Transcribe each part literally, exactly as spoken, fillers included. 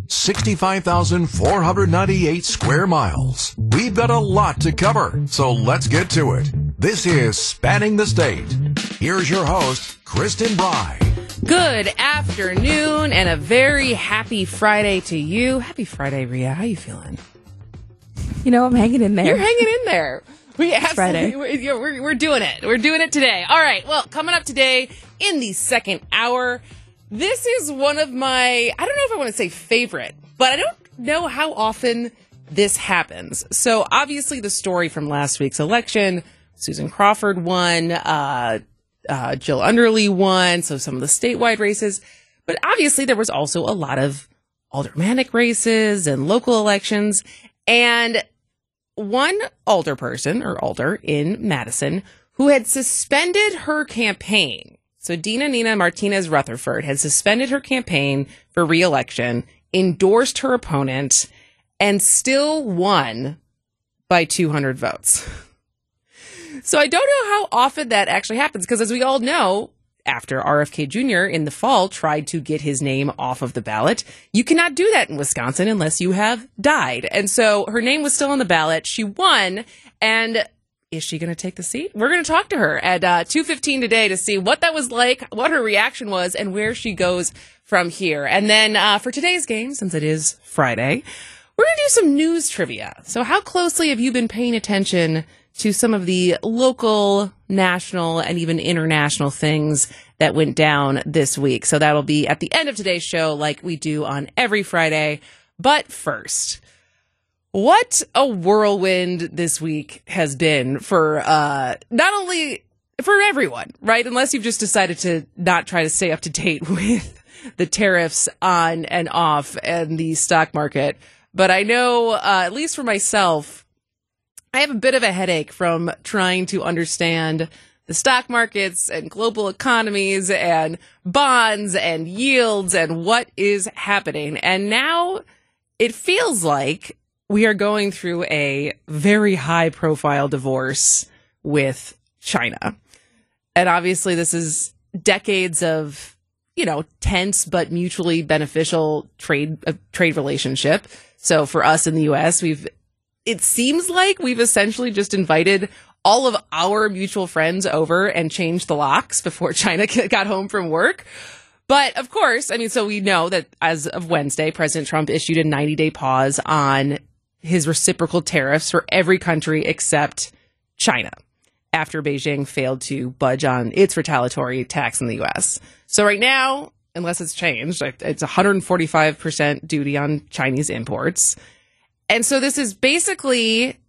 sixty-five thousand four hundred ninety-eight square miles. We've got a lot to cover, so let's get to it. This is Spanning the State. Here's your host, Kristen Bry. Good afternoon and a very happy Friday to you. Happy Friday, Rhea. How you feeling? You know, I'm hanging in there. You're hanging in there. We It's Friday. We're, we're, we're doing it. We're doing it today. All right. Well, coming up today in the second hour, this is one of my, I don't know if I want to say favorite, but I don't know how often this happens. So obviously the story from last week's election, Susan Crawford won, uh, uh, Jill Underly won, so some of the statewide races. But obviously there was also a lot of aldermanic races and local elections. And one alderperson or alder in Madison who had suspended her campaign. So Dina Nina Martinez Rutherford had suspended her campaign for re-election, endorsed her opponent, and still won by two hundred votes. So I don't know how often that actually happens, because as we all know, after R F K Junior in the fall tried to get his name off of the ballot, you cannot do that in Wisconsin unless you have died. And so her name was still on the ballot. She won. And is she going to take the seat? We're going to talk to her at uh, two fifteen today to see what that was like, what her reaction was, and where she goes from here. And then uh, for today's game, since it is Friday, we're going to do some news trivia. So how closely have you been paying attention to some of the local, national, and even international things that went down this week? So that'll be at the end of today's show, like we do on every Friday. But first, what a whirlwind this week has been for uh, not only for everyone, right? Unless you've just decided to not try to stay up to date with the tariffs on and off and the stock market. But I know, uh, at least for myself, I have a bit of a headache from trying to understand the stock markets and global economies and bonds and yields and what is happening. And now it feels like we are going through a very high profile divorce with China. And obviously this is decades of, you know, tense but mutually beneficial trade, uh, trade relationship. So for us in the U S, we've it seems like we've essentially just invited all of our mutual friends over and changed the locks before China got home from work. But of course, I mean, so we know that as of Wednesday, President Trump issued a ninety-day pause on his reciprocal tariffs for every country except China after Beijing failed to budge on its retaliatory tax in the U S. So right now, unless it's changed, it's one hundred forty-five percent duty on Chinese imports. And so this is basically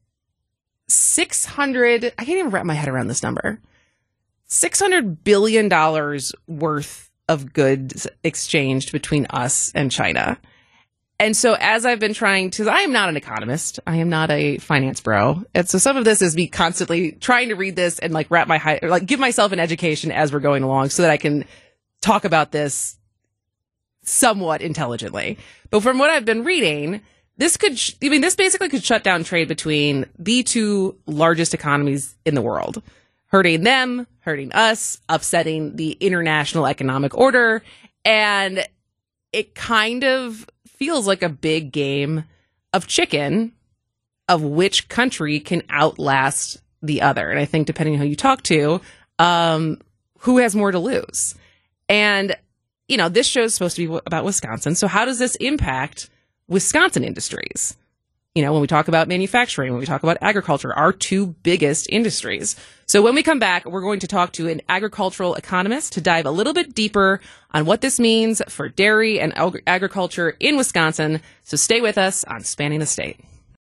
six hundred, I can't even wrap my head around this number, six hundred billion dollars worth of goods exchanged between us and China. And so as I've been trying to, I am not an economist, I am not a finance bro. And so some of this is me constantly trying to read this and like wrap my, or like give myself an education as we're going along so that I can talk about this somewhat intelligently. But from what I've been reading, This could, sh- I mean, this basically could shut down trade between the two largest economies in the world, hurting them, hurting us, upsetting the international economic order. And it kind of feels like a big game of chicken of which country can outlast the other. And I think depending on who you talk to, um, who has more to lose. And, you know, this show is supposed to be about Wisconsin. So how does this impact Wisconsin industries? You know, when we talk about manufacturing, when we talk about agriculture, our two biggest industries. So when we come back, we're going to talk to an agricultural economist to dive a little bit deeper on what this means for dairy and ag- agriculture in Wisconsin. So stay with us on Spanning the State.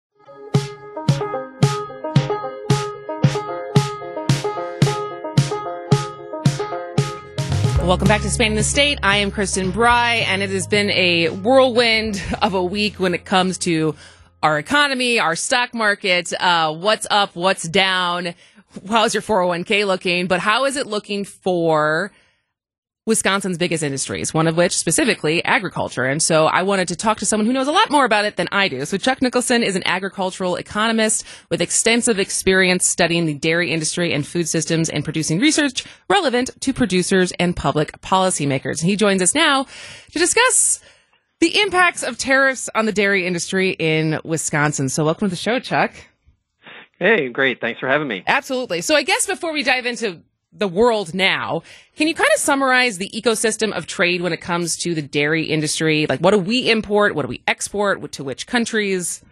Welcome back to Spanning the State. I am Kristen Bry, and it has been a whirlwind of a week when it comes to our economy, our stock market, uh, what's up, what's down, how's your four oh one k looking, but how is it looking for Wisconsin's biggest industries, one of which specifically agriculture. And so I wanted to talk to someone who knows a lot more about it than I do. So Chuck Nicholson is an agricultural economist with extensive experience studying the dairy industry and food systems and producing research relevant to producers and public policymakers. And he joins us now to discuss the impacts of tariffs on the dairy industry in Wisconsin. So welcome to the show, Chuck. Hey, great. Thanks for having me. Absolutely. So I guess before we dive into the world now, can you kind of summarize the ecosystem of trade when it comes to the dairy industry? Like, what do we import? What do we export? To which countries?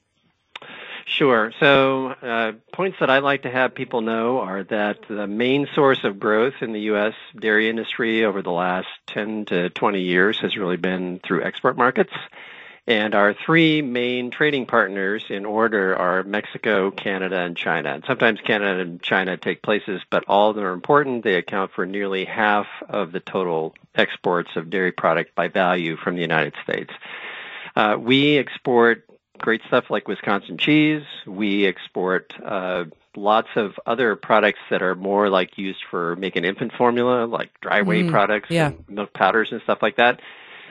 Sure. So uh, points that I like to have people know are that the main source of growth in the U S dairy industry over the last ten to twenty years has really been through export markets. And our three main trading partners in order are Mexico, Canada, and China. And sometimes Canada and China take places, but all of them are important. They account for nearly half of the total exports of dairy product by value from the United States. Uh, we export great stuff like Wisconsin cheese. We export uh, lots of other products that are more like used for making infant formula, like dry whey Mm, products, yeah. and milk powders and stuff like that.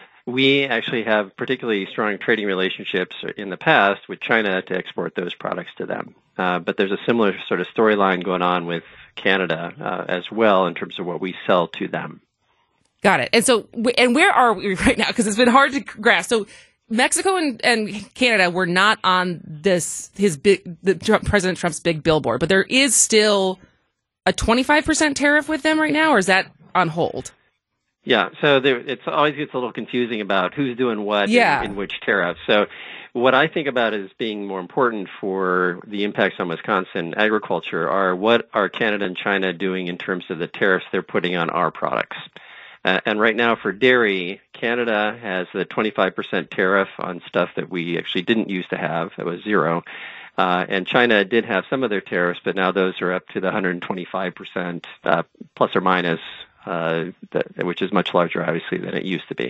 We actually have particularly strong trading relationships in the past with China to export those products to them. Uh, but there's a similar sort of storyline going on with Canada uh, as well in terms of what we sell to them. Got it. And so, and where are we right now? Because it's been hard to grasp. So Mexico and, and Canada were not on this, his big, the Trump, President Trump's big billboard, but there is still a twenty-five percent tariff with them right now, or is that on hold? Yeah, so there, it's always gets a little confusing about who's doing what Yeah. in, in which tariff. So what I think about as being more important for the impacts on Wisconsin agriculture are what are Canada and China doing in terms of the tariffs they're putting on our products. Uh, and right now for dairy, Canada has the twenty-five percent tariff on stuff that we actually didn't used to have. It was zero. Uh, and China did have some of their tariffs, but now those are up to the one hundred twenty-five percent uh, plus or minus, uh, the, which is much larger, obviously, than it used to be.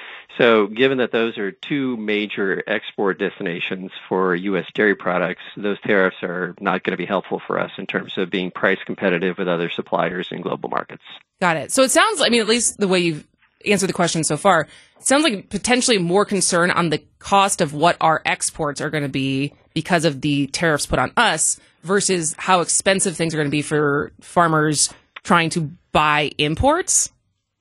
So given that those are two major export destinations for U S dairy products, those tariffs are not going to be helpful for us in terms of being price competitive with other suppliers in global markets. Got it. So it sounds like, I mean, at least the way you've answered the question so far, it sounds like potentially more concern on the cost of what our exports are going to be because of the tariffs put on us versus how expensive things are going to be for farmers trying to buy imports.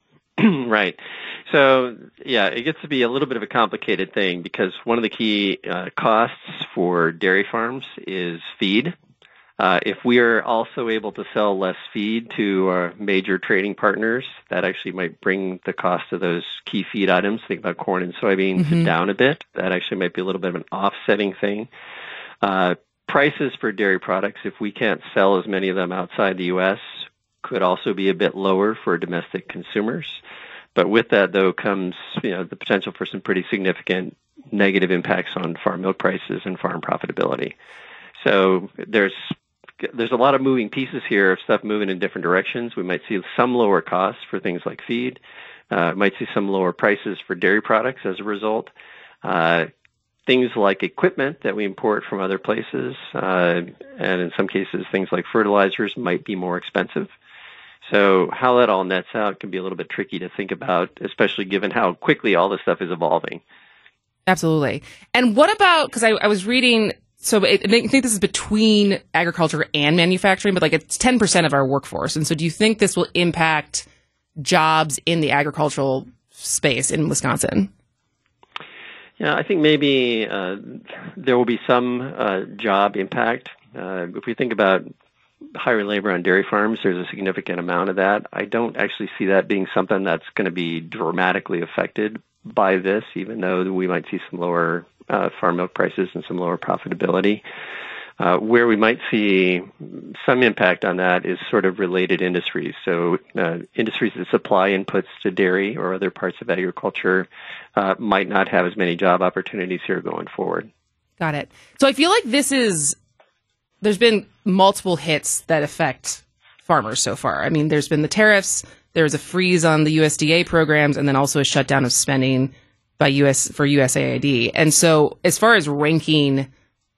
Right. So, yeah, it gets to be a little bit of a complicated thing because one of the key uh, costs for dairy farms is feed. Uh, if we are also able to sell less feed to our major trading partners, that actually might bring the cost of those key feed items, think about corn and soybeans, Mm-hmm. down a bit. That actually might be a little bit of an offsetting thing. Uh, prices for dairy products, if we can't sell as many of them outside the U S, could also be a bit lower for domestic consumers. But with that, though, comes you know the potential for some pretty significant negative impacts on farm milk prices and farm profitability. So there's there's a lot of moving pieces here of stuff moving in different directions. We might see some lower costs for things like feed. Uh, might see some lower prices for dairy products as a result. Uh, things like equipment that we import from other places, uh, and in some cases, things like fertilizers might be more expensive. So how that all nets out can be a little bit tricky to think about, especially given how quickly all this stuff is evolving. Absolutely. And what about, because I, I was reading, so it, I think this is between agriculture and manufacturing, but like it's ten percent of our workforce. And so do you think this will impact jobs in the agricultural space in Wisconsin? Yeah, I think maybe uh, there will be some uh, job impact. Uh, if we think about hiring labor on dairy farms, there's a significant amount of that. I don't actually see that being something that's going to be dramatically affected by this, even though we might see some lower uh, farm milk prices and some lower profitability. Uh, where we might see some impact on that is sort of related industries. So uh, industries that supply inputs to dairy or other parts of agriculture uh, might not have as many job opportunities here going forward. Got it. So I feel like this is, there's been multiple hits that affect farmers so far. I mean, there's been the tariffs, there was a freeze on the U S D A programs, and then also a shutdown of spending by U S for U S A I D. And so as far as ranking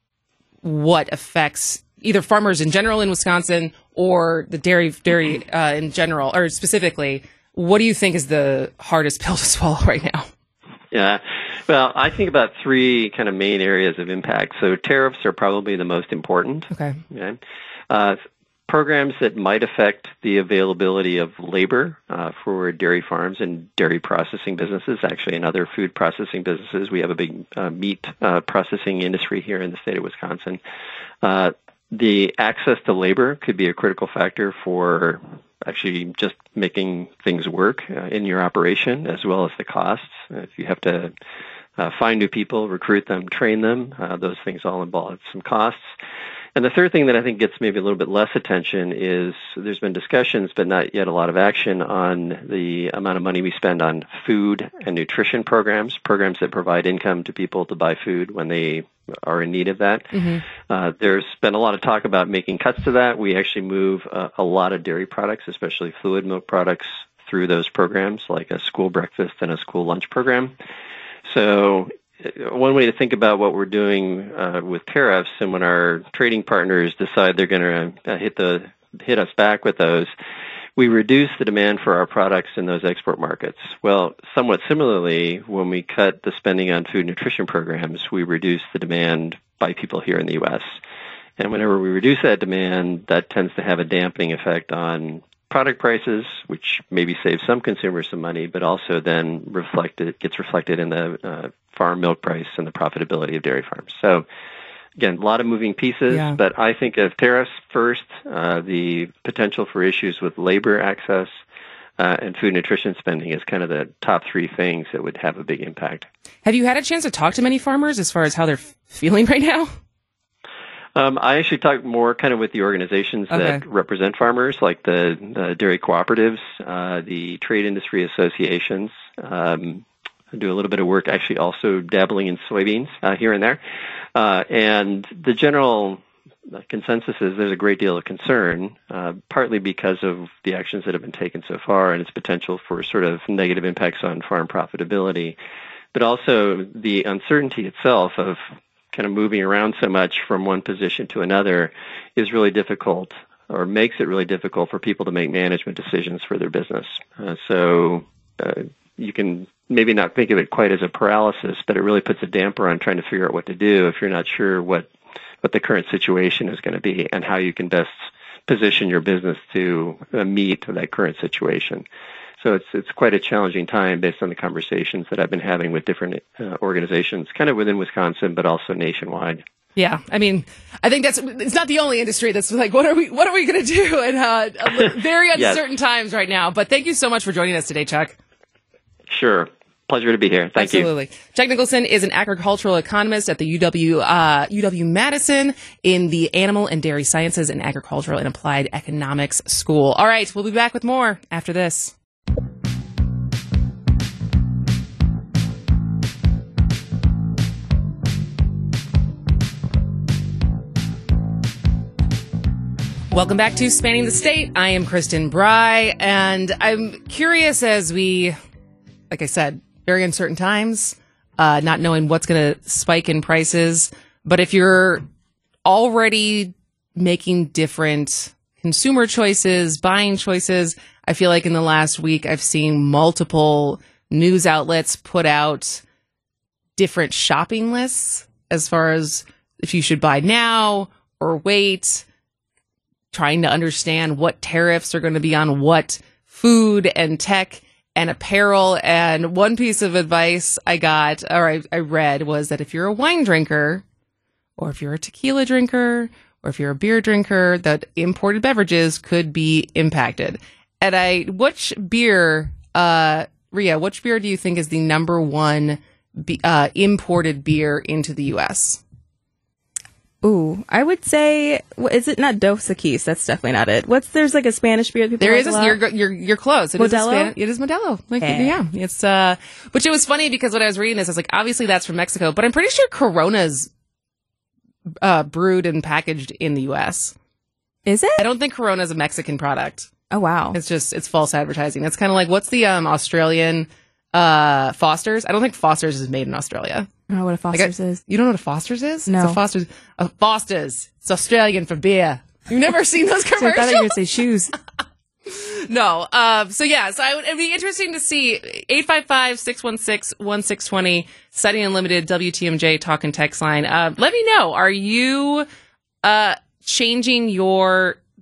what affects either farmers in general in Wisconsin or the dairy dairy uh, in general, or specifically, what do you think is the hardest pill to swallow right now? Yeah, well, I think about three kind of main areas of impact. So tariffs are probably the most important. Okay. Okay. Uh, programs that might affect the availability of labor uh, for dairy farms and dairy processing businesses, actually, and other food processing businesses. We have a big uh, meat uh, processing industry here in the state of Wisconsin. Uh, the access to labor could be a critical factor for actually just making things work uh, in your operation, as well as the costs. If you have to uh, find new people, recruit them, train them, uh, those things all involve some costs. And the third thing that I think gets maybe a little bit less attention is there's been discussions, but not yet a lot of action on the amount of money we spend on food and nutrition programs, programs that provide income to people to buy food when they are in need of that. Mm-hmm. Uh, there's been a lot of talk about making cuts to that. We actually move uh, a lot of dairy products, especially fluid milk products, through those programs, like a school breakfast and a school lunch program. So one way to think about what we're doing uh, with tariffs, and when our trading partners decide they're going to uh, hit the hit us back with those, we reduce the demand for our products in those export markets. Well, somewhat similarly, when we cut the spending on food nutrition programs, we reduce the demand by people here in the U S. And whenever we reduce that demand, that tends to have a dampening effect on product prices, which maybe saves some consumers some money, but also then reflected gets reflected in the uh, farm milk price and the profitability of dairy farms. So, again, a lot of moving pieces, yeah. But I think of tariffs first, uh, the potential for issues with labor access, uh, and food nutrition spending is kind of the top three things that would have a big impact. Have you had a chance to talk to many farmers as far as how they're f- feeling right now? Um, I actually talk more kind of with the organizations okay. that represent farmers, like the, the dairy cooperatives, uh, the trade industry associations. Um, I do a little bit of work actually also dabbling in soybeans uh, here and there. Uh, and the general consensus is there's a great deal of concern, uh, partly because of the actions that have been taken so far and its potential for sort of negative impacts on farm profitability, but also the uncertainty itself of kind of moving around so much from one position to another is really difficult, or makes it really difficult for people to make management decisions for their business. Uh, so uh, you can maybe not think of it quite as a paralysis, but it really puts a damper on trying to figure out what to do if you're not sure what, what the current situation is going to be and how you can best position your business to uh, meet that current situation. So it's it's quite a challenging time based on the conversations that I've been having with different uh, organizations, kind of within Wisconsin, but also nationwide. Yeah, I mean, I think that's it's not the only industry that's like, what are we what are we going to do in uh, very uncertain yes. times right now. But thank you so much for joining us today, Chuck. Sure. Pleasure to be here. Thank Absolutely. you. Absolutely. Chuck Nicholson is an agricultural economist at the U W uh, U W Madison in the Animal and Dairy Sciences and Agricultural and Applied Economics School. All right, we'll be back with more after this. Welcome back to Spanning the State. I am Kristen Bry, and I'm curious as we, like I said, very uncertain times, uh, not knowing what's going to spike in prices. But if you're already making different consumer choices, buying choices, I feel like in the last week I've seen multiple news outlets put out different shopping lists as far as if you should buy now or wait, trying to understand what tariffs are going to be on what food and tech and apparel. And one piece of advice I got, or I, I read, was that if you're a wine drinker, or if you're a tequila drinker, or if you're a beer drinker, that imported beverages could be impacted. And I, which beer, uh, Rhea, which beer do you think is the number one be, uh, imported beer into the U S? Ooh, I would say, is it not Dos Equis? That's definitely not it. What's there's like a Spanish beer that people there like is a a, you're you're you're close. It Modelo? Is a Spanish, it is Modelo. Like, hey. Yeah, it's uh, which it was funny because when I was reading this, I was like, obviously that's from Mexico, but I'm pretty sure Corona's uh brewed and packaged in the U S. Is it? I don't think Corona's a Mexican product. Oh wow, it's just it's false advertising. It's kind of like what's the um Australian uh Foster's? I don't think Foster's is made in Australia. I don't know what a Foster's like I, is. You don't know what a Foster's is? No. It's a Foster's. A Foster's. It's Australian for beer. You've never seen those commercials? So I thought you were going to say shoes. No. Um, so, yeah. So I would, it'd be interesting to see eight five five, six one six, one six two zero, Study Unlimited, W T M J, Talk and Text line. Uh, let me know. Are you uh, changing your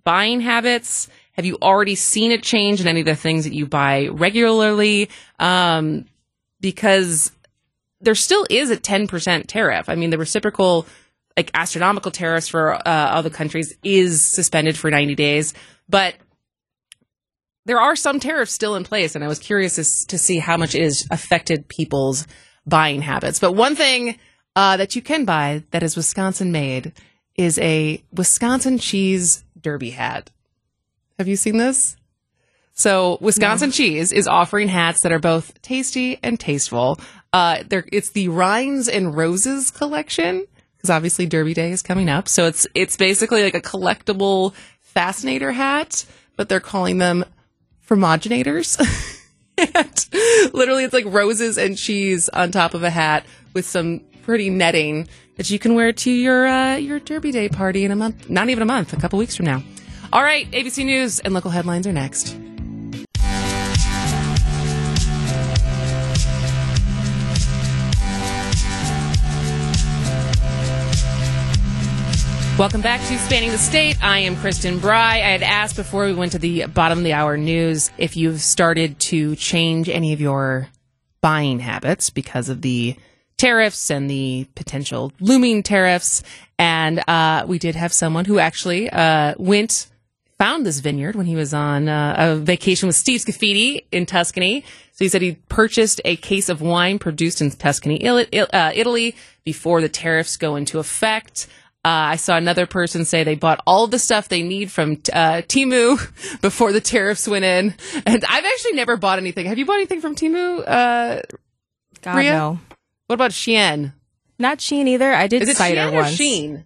buying habits? Have you already seen a change in any of the things that you buy regularly? Um, because there still is a ten percent tariff. I mean, the reciprocal, like astronomical tariffs for uh, other countries is suspended for ninety days, but there are some tariffs still in place, and I was curious as, to see how much it has affected people's buying habits. But one thing uh, that you can buy that is Wisconsin made is a Wisconsin cheese derby hat. Have you seen this? So Wisconsin no. Cheese is offering hats that are both tasty and tasteful. Uh, it's the Rinds and Roses collection, because obviously Derby Day is coming up. So it's it's basically like a collectible fascinator hat, but they're calling them fromaginators. And literally, it's like roses and cheese on top of a hat with some pretty netting that you can wear to your uh, your Derby Day party in a month. Not even a month, a couple weeks from now. All right, A B C News and local headlines are next. Welcome back to Spanning the State. I am Kristen Bry. I had asked before we went to the bottom of the hour news if you've started to change any of your buying habits because of the tariffs and the potential looming tariffs. And uh, we did have someone who actually uh, went, found this vineyard when he was on uh, a vacation with Steve Scafidi in Tuscany. So he said he purchased a case of wine produced in Tuscany, Italy, before the tariffs go into effect. Uh, I saw another person say they bought all of the stuff they need from uh, Temu before the tariffs went in. And I've actually never bought anything. Have you bought anything from Temu? Uh, God, Rhea? no. What about Shein? Not Shein either. I did Is it cider Shein or once. Shein?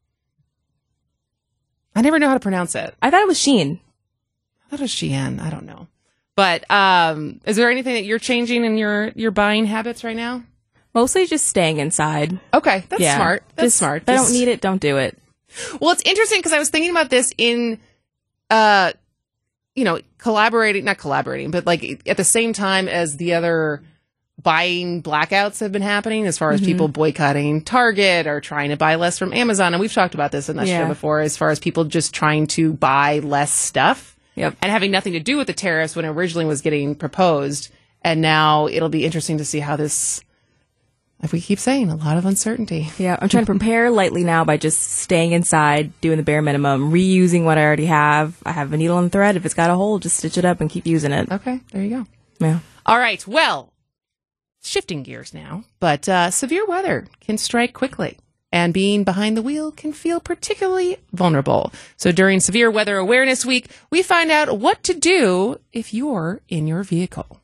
I never know how to pronounce it. I thought it was Shein. I thought it was Shein. I don't know. But um, is there anything that you're changing in your, your buying habits right now? Mostly just staying inside. Okay, that's yeah. smart. That's just, smart. If I Just- don't need it, don't do it. Well, it's interesting because I was thinking about this in, uh, you know, collaborating, not collaborating, but like at the same time as the other buying blackouts have been happening as far as mm-hmm. people boycotting Target or trying to buy less from Amazon. And we've talked about this in this yeah. show before, as far as people just trying to buy less stuff yep. and having nothing to do with the tariffs when it originally was getting proposed. And now it'll be interesting to see how this, like we keep saying, a lot of uncertainty. Yeah, I'm trying to prepare lightly now by just staying inside, doing the bare minimum, reusing what I already have. I have a needle and thread. If it's got a hole, just stitch it up and keep using it. Okay, there you go. Yeah. All right, well, shifting gears now, but uh, severe weather can strike quickly, and being behind the wheel can feel particularly vulnerable. So during Severe Weather Awareness Week, we find out what to do if you're in your vehicle.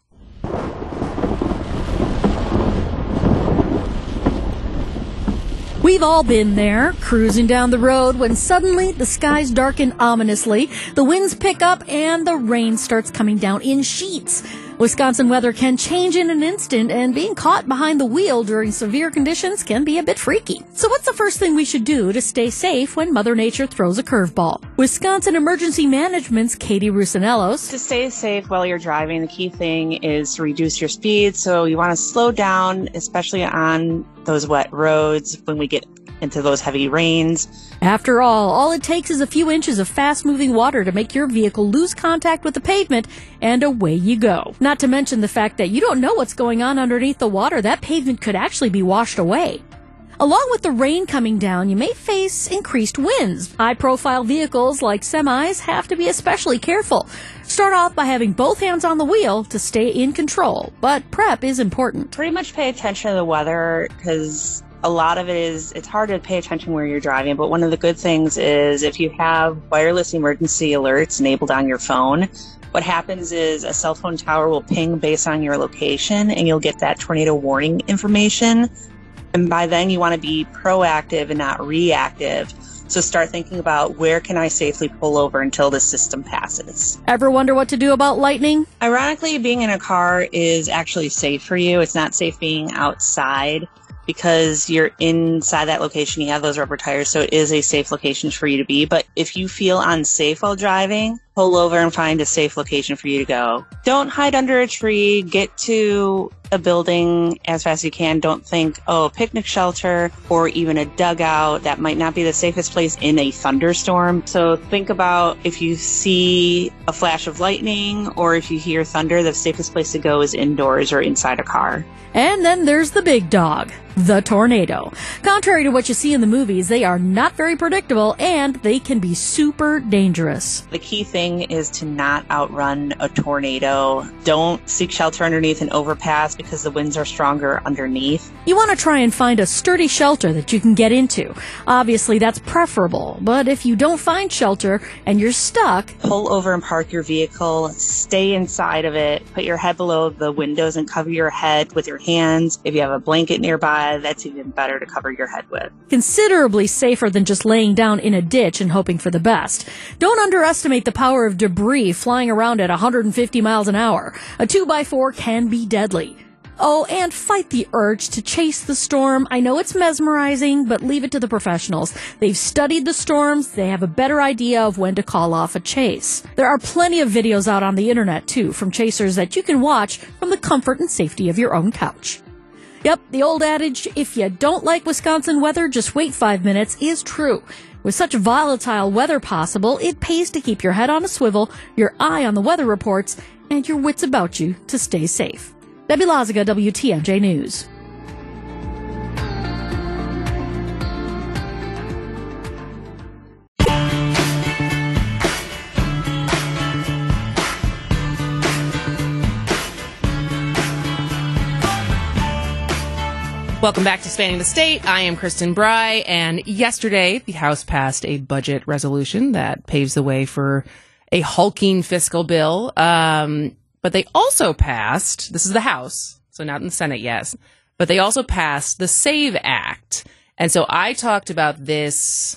We've all been there, cruising down the road when suddenly the skies darken ominously, the winds pick up, and the rain starts coming down in sheets. Wisconsin weather can change in an instant, and being caught behind the wheel during severe conditions can be a bit freaky. So what's the first thing we should do to stay safe when Mother Nature throws a curveball? Wisconsin Emergency Management's Katie Rusinellos. To stay safe while you're driving, the key thing is to reduce your speed. So you want to slow down, especially on those wet roads when we get into those heavy rains. After all, all it takes is a few inches of fast-moving water to make your vehicle lose contact with the pavement, and away you go. Not to mention the fact that you don't know what's going on underneath the water. That pavement could actually be washed away. Along with the rain coming down, you may face increased winds. High-profile vehicles like semis have to be especially careful. Start off by having both hands on the wheel to stay in control, but prep is important. Pretty much pay attention to the weather, because a lot of it is, it's hard to pay attention where you're driving, but one of the good things is if you have wireless emergency alerts enabled on your phone, what happens is a cell phone tower will ping based on your location, and you'll get that tornado warning information. And by then you want to be proactive and not reactive. So start thinking about, where can I safely pull over until the system passes? Ever wonder what to do about lightning? Ironically, being in a car is actually safe for you. It's not safe being outside, because you're inside that location, you have those rubber tires, so it is a safe location for you to be. But if you feel unsafe while driving, pull over and find a safe location for you to go. Don't hide under a tree. Get to a building as fast as you can. Don't think, oh, a picnic shelter or even a dugout. That might not be the safest place in a thunderstorm. So think about if you see a flash of lightning or if you hear thunder, the safest place to go is indoors or inside a car. And then there's the big dog, the tornado. Contrary to what you see in the movies, they are not very predictable and they can be super dangerous. The key thing is to not outrun a tornado. Don't seek shelter underneath an overpass because the winds are stronger underneath. You want to try and find a sturdy shelter that you can get into. Obviously, that's preferable, but if you don't find shelter and you're stuck, pull over and park your vehicle, stay inside of it, put your head below the windows and cover your head with your hands. If you have a blanket nearby, that's even better to cover your head with. Considerably safer than just laying down in a ditch and hoping for the best. Don't underestimate the power of debris flying around at one hundred fifty miles an hour. A two by four can be deadly. Oh, and fight the urge to chase the storm. I know it's mesmerizing, but leave it to the professionals. They've studied the storms. They have a better idea of when to call off a chase. There are plenty of videos out on the internet, too, from chasers that you can watch from the comfort and safety of your own couch. Yep, the old adage, if you don't like Wisconsin weather, just wait five minutes, is true. With such volatile weather possible, it pays to keep your head on a swivel, your eye on the weather reports, and your wits about you to stay safe. Debbie Lazaga, W T M J News. Welcome back to Spanning the State. I am Kristen Bry, and yesterday the House passed a budget resolution that paves the way for a hulking fiscal bill. Um, but they also passed, this is the House, so not in the Senate, yes, but they also passed the SAVE Act. And so I talked about this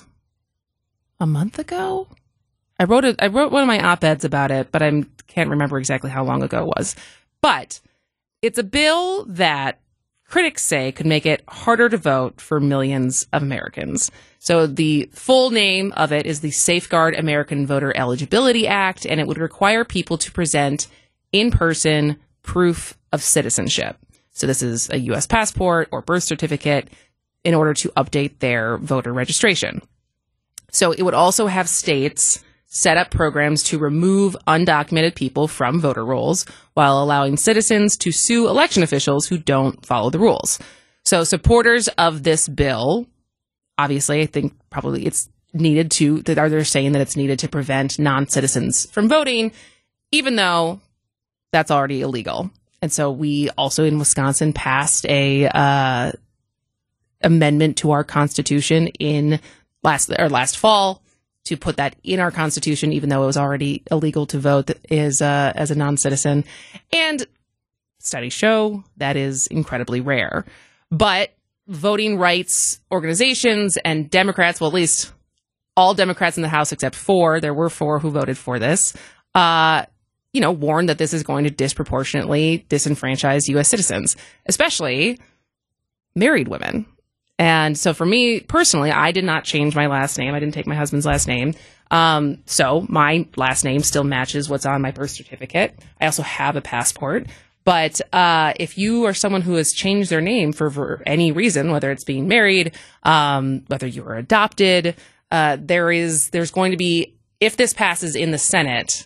a month ago. I wrote a, I wrote one of my op-eds about it, but I can't remember exactly how long ago it was. But it's a bill that critics say could make it harder to vote for millions of Americans. So the full name of it is the Safeguard American Voter Eligibility Act, and it would require people to present in-person proof of citizenship. So this is a U S passport or birth certificate in order to update their voter registration. So it would also have states set up programs to remove undocumented people from voter rolls while allowing citizens to sue election officials who don't follow the rules. So supporters of this bill, obviously, I think probably it's needed to, are they're saying that it's needed to prevent non-citizens from voting, even though that's already illegal. And so we also in Wisconsin passed a uh, amendment to our Constitution in last or last fall to put that in our Constitution, even though it was already illegal to vote is uh, as a non-citizen. And studies show that is incredibly rare. But voting rights organizations and Democrats, well, at least all Democrats in the House except four, there were four who voted for this, uh, you know, warned that this is going to disproportionately disenfranchise U S citizens, especially married women. And so for me personally, I did not change my last name. I didn't take my husband's last name. Um, so my last name still matches what's on my birth certificate. I also have a passport. But uh, if you are someone who has changed their name for, for any reason, whether it's being married, um, whether you were adopted, uh, there is there's going to be, if this passes in the Senate,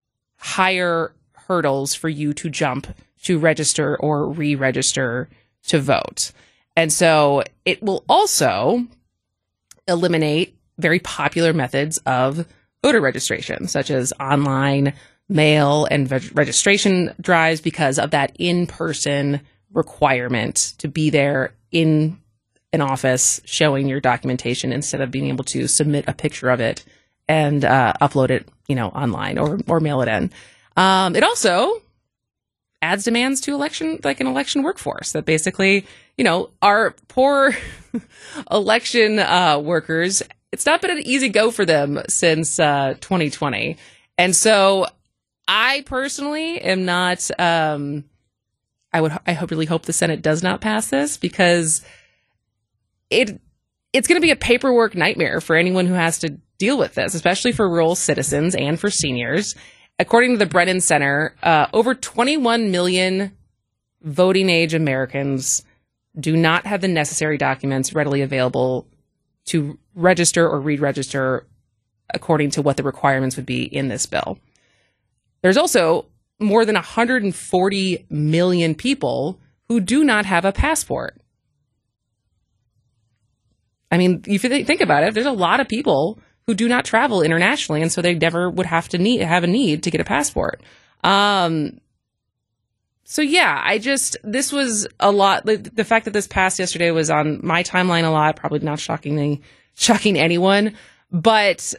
higher hurdles for you to jump to register or re-register to vote. And so it will also eliminate very popular methods of voter registration, such as online, mail, and reg- registration drives because of that in-person requirement to be there in an office showing your documentation instead of being able to submit a picture of it and uh, upload it, you know, online or, or mail it in. Um, it also adds demands to election, like an election workforce that basically, you know, our poor election uh, workers, it's not been an easy go for them since uh, twenty twenty. And so I personally am not, um, I would, I hope, really hope the Senate does not pass this because it, it's going to be a paperwork nightmare for anyone who has to deal with this, especially for rural citizens and for seniors. According to the Brennan Center, uh, over twenty-one million voting age Americans do not have the necessary documents readily available to register or re-register according to what the requirements would be in this bill. There's also more than one hundred forty million people who do not have a passport. I mean, if you think about it, there's a lot of people who do not travel internationally, and so they never would have to need have a need to get a passport. Um, so yeah, I just this was a lot. The, the fact that this passed yesterday was on my timeline a lot, probably not shockingly shocking anyone, but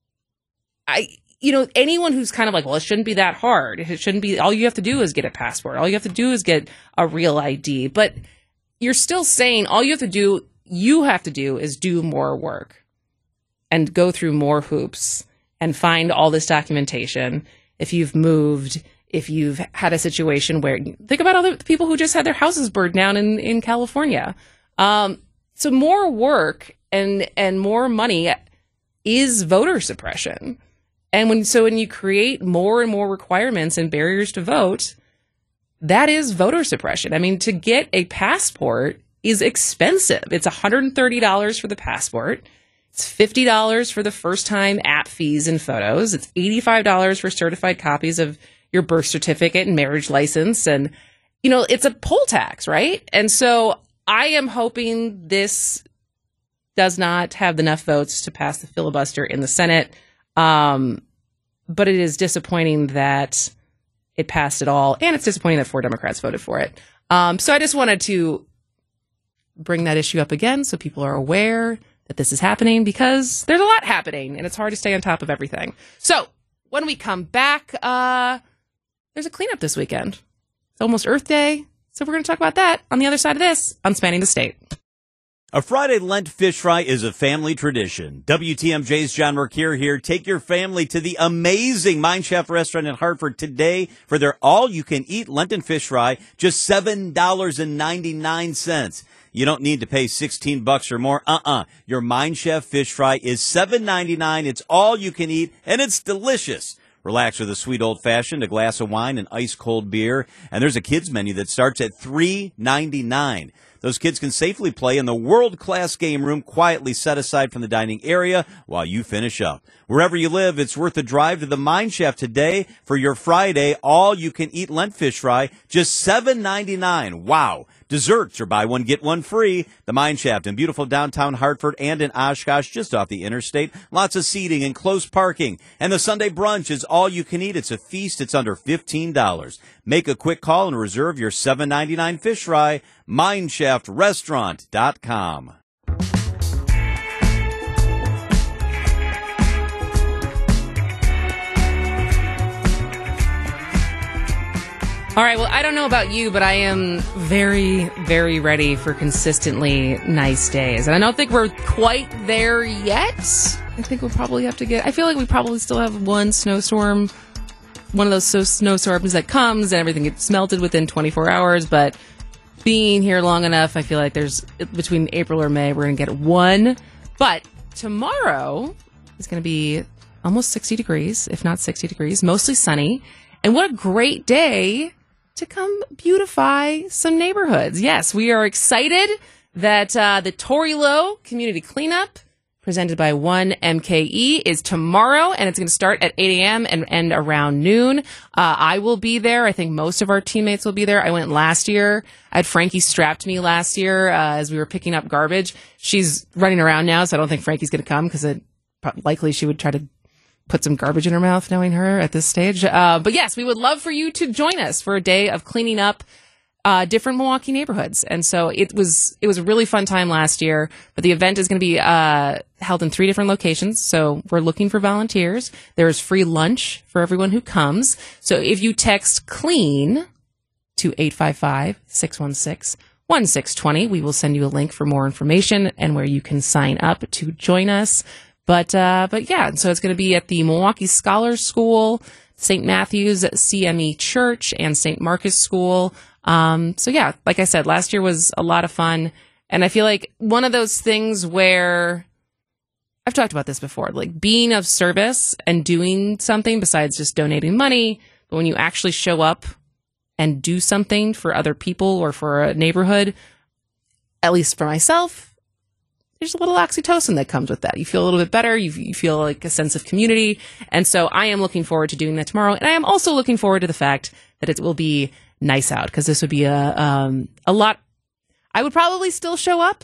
I. You know, anyone who's kind of like, well, it shouldn't be that hard. It shouldn't be, all you have to do is get a passport. All you have to do is get a real I D. But you're still saying all you have to do, you have to do is do more work and go through more hoops and find all this documentation. If you've moved, if you've had a situation where, think about all the people who just had their houses burned down in, in California. Um, so more work and, and more money is voter suppression. And when so when you create more and more requirements and barriers to vote, that is voter suppression. I mean, to get a passport is expensive. It's one hundred thirty dollars for the passport. It's fifty dollars for the first-time app fees and photos. It's eighty-five dollars for certified copies of your birth certificate and marriage license. And, you know, it's a poll tax, right? And so I am hoping this does not have enough votes to pass the filibuster in the Senate. Um, but it is disappointing that it passed at all, and it's disappointing that four Democrats voted for it. Um, so I just wanted to bring that issue up again so people are aware that this is happening, because there's a lot happening, and it's hard to stay on top of everything. So when we come back, uh, there's a cleanup this weekend. It's almost Earth Day, so we're going to talk about that on the other side of this on Spanning the State. A Friday Lent fish fry is a family tradition. W T M J's John Mercure here. Take your family to the amazing Mine Chef restaurant in Hartford today for their all-you-can-eat Lenten fish fry, just seven dollars and ninety-nine cents. You don't need to pay sixteen bucks or more. Uh-uh. Your Mine Chef fish fry is seven ninety-nine. It's all you can eat, and it's delicious. Relax with a sweet old-fashioned, a glass of wine, and ice-cold beer. And there's a kids' menu that starts at three ninety-nine. Those kids can safely play in the world-class game room quietly set aside from the dining area while you finish up. Wherever you live, it's worth a drive to the Mine Chef today for your Friday all-you-can-eat Lent fish fry, just seven ninety-nine. Wow. Desserts are buy one, get one free. The Mine Shaft in beautiful downtown Hartford and in Oshkosh, just off the interstate. Lots of seating and close parking. And the Sunday brunch is all you can eat. It's a feast. It's under fifteen dollars. Make a quick call and reserve your seven ninety-nine fish fry. mine shaft restaurant dot com. All right, well, I don't know about you, but I am very, very ready for consistently nice days. And I don't think we're quite there yet. I think we'll probably have to get... I feel like we probably still have one snowstorm, one of those so snowstorms that comes and everything gets melted within twenty-four hours. But being here long enough, I feel like there's... Between April or May, we're going to get one. But tomorrow is going to be almost sixty degrees, if not sixty degrees, mostly sunny. And what a great day to come beautify some neighborhoods. Yes, we are excited that uh, the Tory Low Community Cleanup, presented by one M K E, is tomorrow, and it's going to start at eight a.m. and end around noon. Uh, I will be there. I think most of our teammates will be there. I went last year. I had Frankie strapped to me last year uh, as we were picking up garbage. She's running around now, so I don't think Frankie's going to come, because it likely she would try to put some garbage in her mouth, knowing her at this stage. Uh, but yes, we would love for you to join us for a day of cleaning up uh, different Milwaukee neighborhoods. And so it was it was a really fun time last year. But the event is going to be uh, held in three different locations. So we're looking for volunteers. There is free lunch for everyone who comes. So if you text CLEAN to eight five five, six one six, one six two zero, we will send you a link for more information and where you can sign up to join us. But, uh, but yeah, so it's going to be at the Milwaukee Scholars School, Saint Matthew's C M E Church, and Saint Marcus School. Um, so yeah, like I said, last year was a lot of fun. And I feel like one of those things where I've talked about this before, like being of service and doing something besides just donating money. But when you actually show up and do something for other people or for a neighborhood, at least for myself, there's a little oxytocin that comes with that. You feel a little bit better. You, you feel like a sense of community. And so I am looking forward to doing that tomorrow. And I am also looking forward to the fact that it will be nice out, because this would be a, um, a lot. I would probably still show up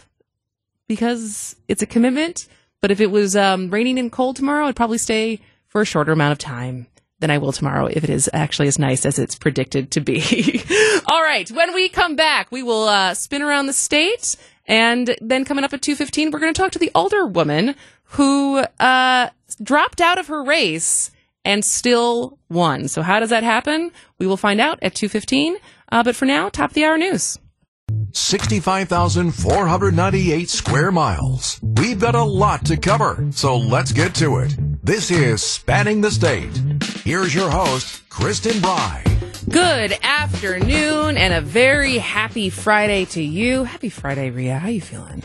because it's a commitment. But if it was um, raining and cold tomorrow, I'd probably stay for a shorter amount of time than I will tomorrow if it is actually as nice as it's predicted to be. All right. When we come back, we will uh, spin around the state. And then coming up at two fifteen, we're going to talk to the older woman who uh, dropped out of her race and still won. So how does that happen? We will find out at two fifteen. Uh, but for now, top of the hour news. sixty-five thousand four hundred ninety-eight square miles. We've got a lot to cover, so let's get to it. This is Spanning the State. Here's your host, Kristen Bry. Good afternoon and a very happy Friday to you. Happy Friday, Rhea. How you feeling?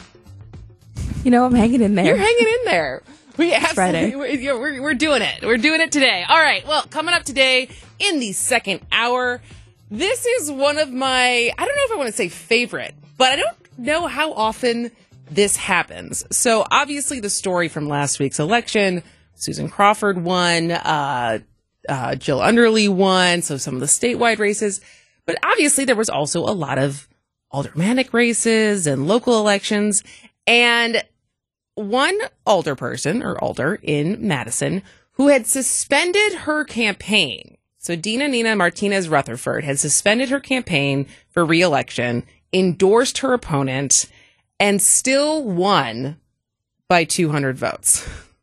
You know, I'm hanging in there. You're hanging in there. We It's Friday. We're, we're, we're doing it. We're doing it today. All right. Well, coming up today in the second hour, this is one of my, I don't know if I want to say favorite, but I don't know how often this happens. So obviously the story from last week's election, Susan Crawford won, uh, uh, Jill Underly won, so some of the statewide races. But obviously there was also a lot of aldermanic races and local elections. And one alderperson or alder in Madison who had suspended her campaign. So Dina Nina Martinez Rutherford had suspended her campaign for re-election, endorsed her opponent, and still won by two hundred votes.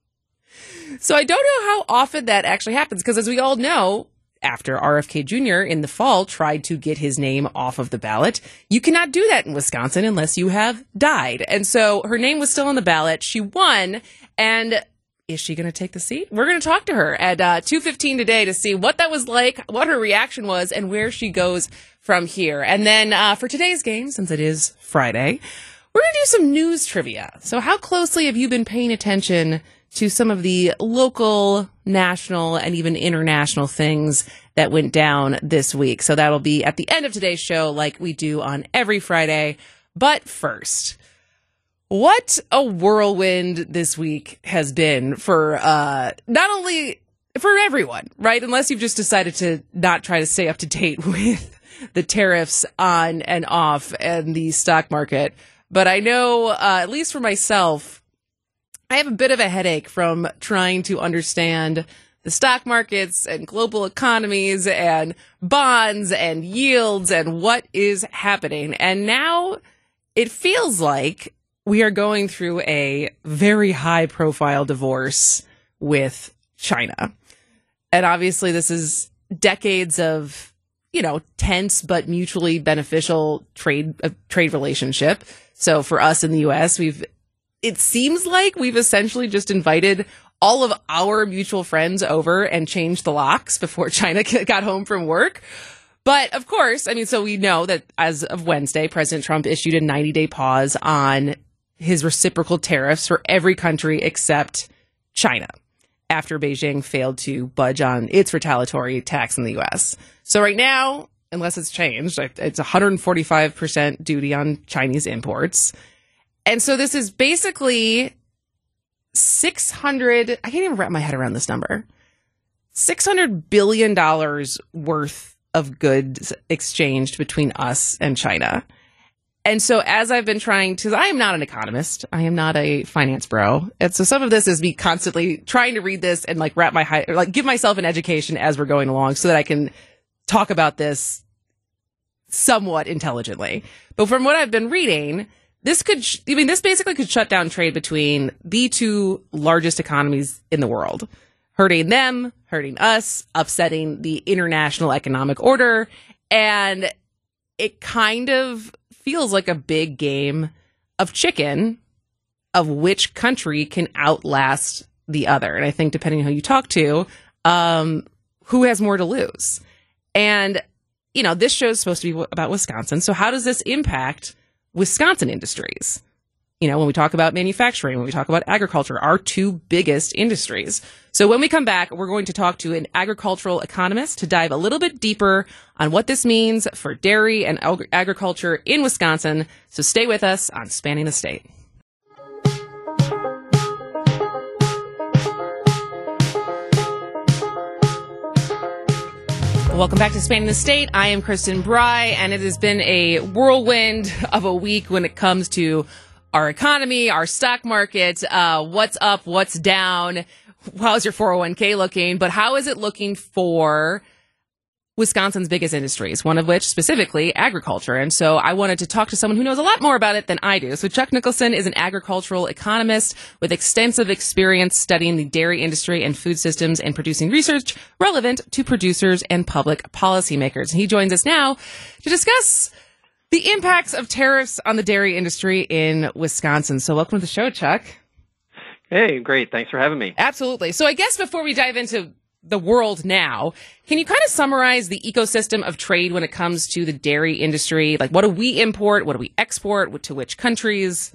So I don't know how often that actually happens, because as we all know, after R F K Junior in the fall tried to get his name off of the ballot, you cannot do that in Wisconsin unless you have died. And so her name was still on the ballot. She won, and is she going to take the seat? We're going to talk to her at uh, two fifteen today to see what that was like, what her reaction was, and where she goes from here. And then uh, for today's game, since it is Friday, we're going to do some news trivia. So how closely have you been paying attention to some of the local, national, and even international things that went down this week? So that'll be at the end of today's show, like we do on every Friday. But first, what a whirlwind this week has been for uh, not only for everyone, right? Unless you've just decided to not try to stay up to date with the tariffs on and off and the stock market. But I know, uh, at least for myself, I have a bit of a headache from trying to understand the stock markets and global economies and bonds and yields and what is happening. And now it feels like we are going through a very high profile divorce with China. And obviously this is decades of, you know, tense but mutually beneficial trade, uh, trade relationship. So for us in the U S, we've, it seems like we've essentially just invited all of our mutual friends over and changed the locks before China got home from work. But of course, I mean, so we know that as of Wednesday, President Trump issued a ninety day pause on his reciprocal tariffs for every country except China, after Beijing failed to budge on its retaliatory tax in the U S. So right now, unless it's changed, it's one hundred forty-five percent duty on Chinese imports. And so this is basically six hundred, I can't even wrap my head around this number, six hundred billion dollars worth of goods exchanged between us and China. And so as I've been trying to, I am not an economist. I am not a finance bro. And so some of this is me constantly trying to read this and like wrap my, hi- or like give myself an education as we're going along so that I can talk about this somewhat intelligently. But from what I've been reading, this could, sh- I mean, this basically could shut down trade between the two largest economies in the world, hurting them, hurting us, upsetting the international economic order. And it kind of feels like a big game of chicken of which country can outlast the other. And I think depending on who you talk to, um, who has more to lose. And, you know, this show is supposed to be about Wisconsin. So how does this impact Wisconsin industries. You know, when we talk about manufacturing, when we talk about agriculture, our two biggest industries. So when we come back, we're going to talk to an agricultural economist to dive a little bit deeper on what this means for dairy and ag- agriculture in Wisconsin. So stay with us on Spanning the State. Welcome back to Spanning the State. I am Kristen Bry, and it has been a whirlwind of a week when it comes to our economy, our stock market, uh, what's up, what's down, how's your four oh one k looking, but how is it looking for Wisconsin's biggest industries, one of which specifically agriculture. And so I wanted to talk to someone who knows a lot more about it than I do. So Chuck Nicholson is an agricultural economist with extensive experience studying the dairy industry and food systems and producing research relevant to producers and public policymakers. And he joins us now to discuss the impacts of tariffs on the dairy industry in Wisconsin. So welcome to the show, Chuck. Hey, great. Thanks for having me. Absolutely. So I guess before we dive into the world now, can you kind of summarize the ecosystem of trade when it comes to the dairy industry? Like, what do we import? What do we export? To which countries?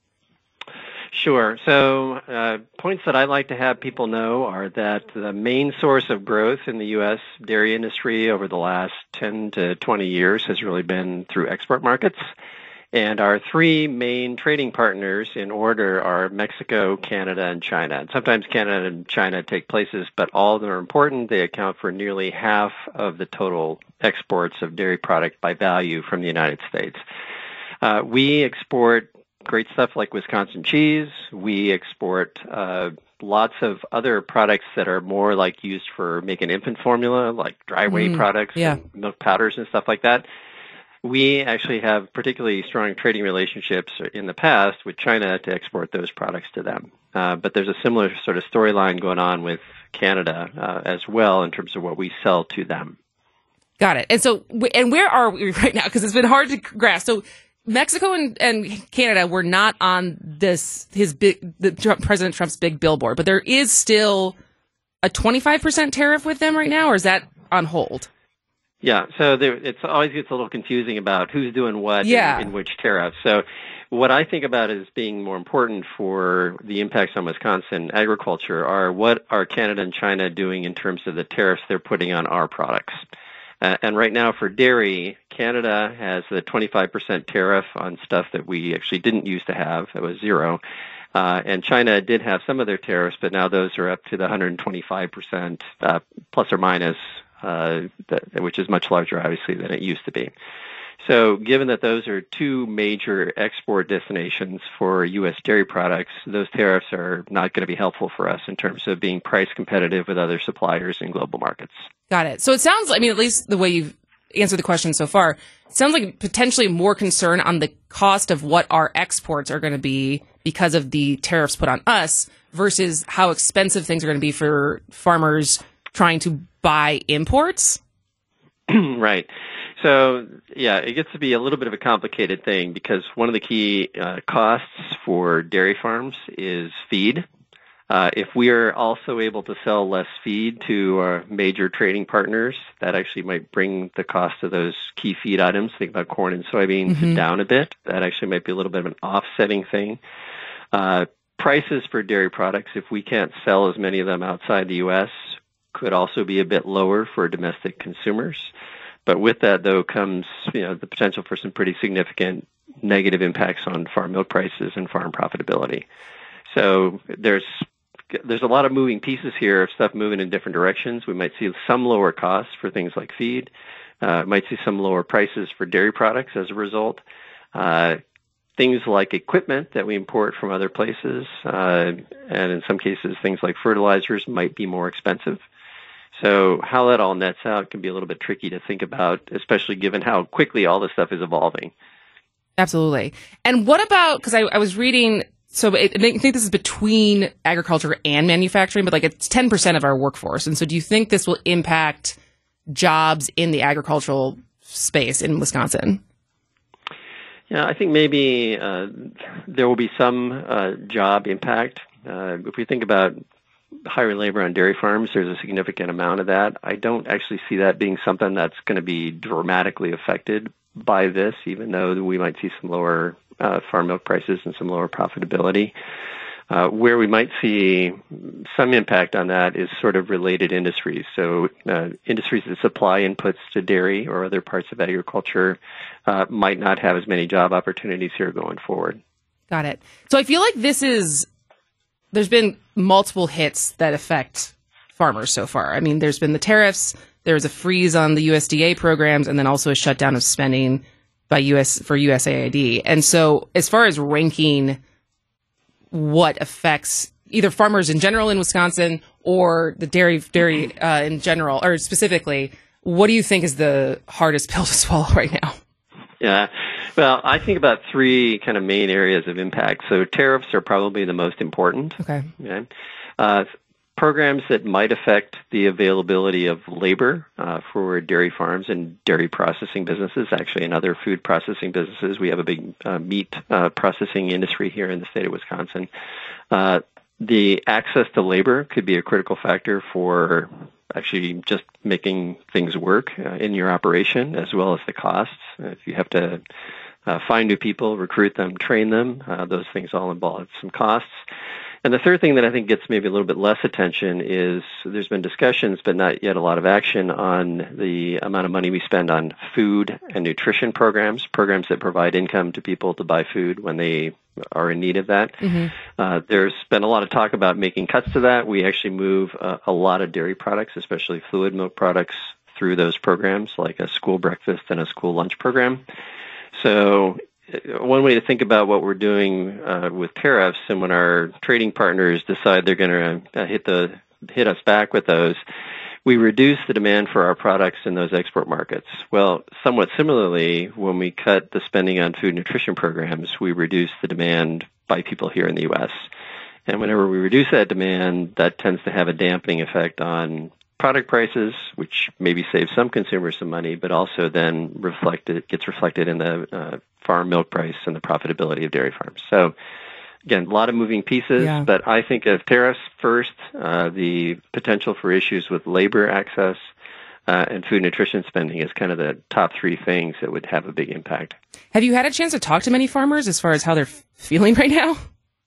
Sure. So uh, points that I like to have people know are that the main source of growth in the U S dairy industry over the last ten to twenty years has really been through export markets. And our three main trading partners in order are Mexico, Canada, and China. And sometimes Canada and China take places, but all of them are important. They account for nearly half of the total exports of dairy product by value from the United States. Uh, we export great stuff like Wisconsin cheese. We export uh, lots of other products that are more like used for making infant formula, like dry whey mm, products, yeah. and milk powders and stuff like that. We actually have particularly strong trading relationships in the past with China to export those products to them. Uh, but there's a similar sort of storyline going on with Canada uh, as well in terms of what we sell to them. Got it. And so, and where are we right now? Because it's been hard to grasp. So Mexico and, and Canada were not on this, his big, the Trump, President Trump's big billboard, but there is still a twenty-five percent tariff with them right now, or is that on hold? Yeah, so there, it's always gets a little confusing about who's doing what yeah. in, in which tariff. So what I think about as being more important for the impacts on Wisconsin agriculture are what are Canada and China doing in terms of the tariffs they're putting on our products. Uh, and right now for dairy, Canada has the twenty-five percent tariff on stuff that we actually didn't used to have. It was zero. Uh, and China did have some of their tariffs, but now those are up to the one hundred twenty-five percent uh, plus or minus. Uh, that, which is much larger, obviously, than it used to be. So given that those are two major export destinations for U S dairy products, those tariffs are not going to be helpful for us in terms of being price competitive with other suppliers in global markets. Got it. So it sounds, I mean, at least the way you've answered the question so far, it sounds like potentially more concern on the cost of what our exports are going to be because of the tariffs put on us versus how expensive things are going to be for farmers trying to buy imports? Right. So, yeah, it gets to be a little bit of a complicated thing because one of the key uh, costs for dairy farms is feed. Uh, if we are also able to sell less feed to our major trading partners, that actually might bring the cost of those key feed items, think about corn and soybeans, mm-hmm. down a bit. That actually might be a little bit of an offsetting thing. Uh, prices for dairy products, if we can't sell as many of them outside the U S, could also be a bit lower for domestic consumers. But with that, though, comes you know the potential for some pretty significant negative impacts on farm milk prices and farm profitability. So there's there's a lot of moving pieces here of stuff moving in different directions. We might see some lower costs for things like feed. Uh, might see some lower prices for dairy products as a result. Uh, things like equipment that we import from other places, uh, and in some cases, things like fertilizers might be more expensive. So how that all nets out can be a little bit tricky to think about, especially given how quickly all this stuff is evolving. Absolutely. And what about, because I, I was reading, so it, I think this is between agriculture and manufacturing, but like it's ten percent of our workforce. And so do you think this will impact jobs in the agricultural space in Wisconsin? Yeah, I think maybe uh, there will be some uh, job impact. Uh, if we think about hiring labor on dairy farms, there's a significant amount of that. I don't actually see that being something that's going to be dramatically affected by this, even though we might see some lower uh, farm milk prices and some lower profitability. Uh, where we might see some impact on that is sort of related industries. So uh, industries that supply inputs to dairy or other parts of agriculture uh, might not have as many job opportunities here going forward. Got it. So I feel like this is, there's been multiple hits that affect farmers so far. I mean, there's been the tariffs, there was a freeze on the U S D A programs, and then also a shutdown of spending by U S for U S A I D. And so as far as ranking what affects either farmers in general in Wisconsin or the dairy dairy uh, in general, or specifically, what do you think is the hardest pill to swallow right now? Yeah, well, I think about three kind of main areas of impact. So tariffs are probably the most important. Okay. Okay. Uh, programs that might affect the availability of labor uh, for dairy farms and dairy processing businesses, actually, and other food processing businesses. We have a big uh, meat uh, processing industry here in the state of Wisconsin. Uh, the access to labor could be a critical factor for actually just making things work uh, in your operation, as well as the costs. If you have to uh, find new people, recruit them, train them, uh, those things all involve some costs. And the third thing that I think gets maybe a little bit less attention is there's been discussions, but not yet a lot of action on the amount of money we spend on food and nutrition programs, programs that provide income to people to buy food when they are in need of that. Mm-hmm. Uh, there's been a lot of talk about making cuts to that. We actually move uh, a lot of dairy products, especially fluid milk products, through those programs, like a school breakfast and a school lunch program. So one way to think about what we're doing uh, with tariffs, and when our trading partners decide they're going to uh, hit the hit us back with those, we reduce the demand for our products in those export markets. Well, somewhat similarly, when we cut the spending on food nutrition programs, we reduce the demand by people here in the U S. And whenever we reduce that demand, that tends to have a dampening effect on product prices, which maybe saves some consumers some money, but also then reflected gets reflected in the uh, farm milk price and the profitability of dairy farms. So, again, a lot of moving pieces, yeah. but I think of tariffs first, uh, the potential for issues with labor access uh, and food nutrition spending is kind of the top three things that would have a big impact. Have you had a chance to talk to many farmers as far as how they're f- feeling right now?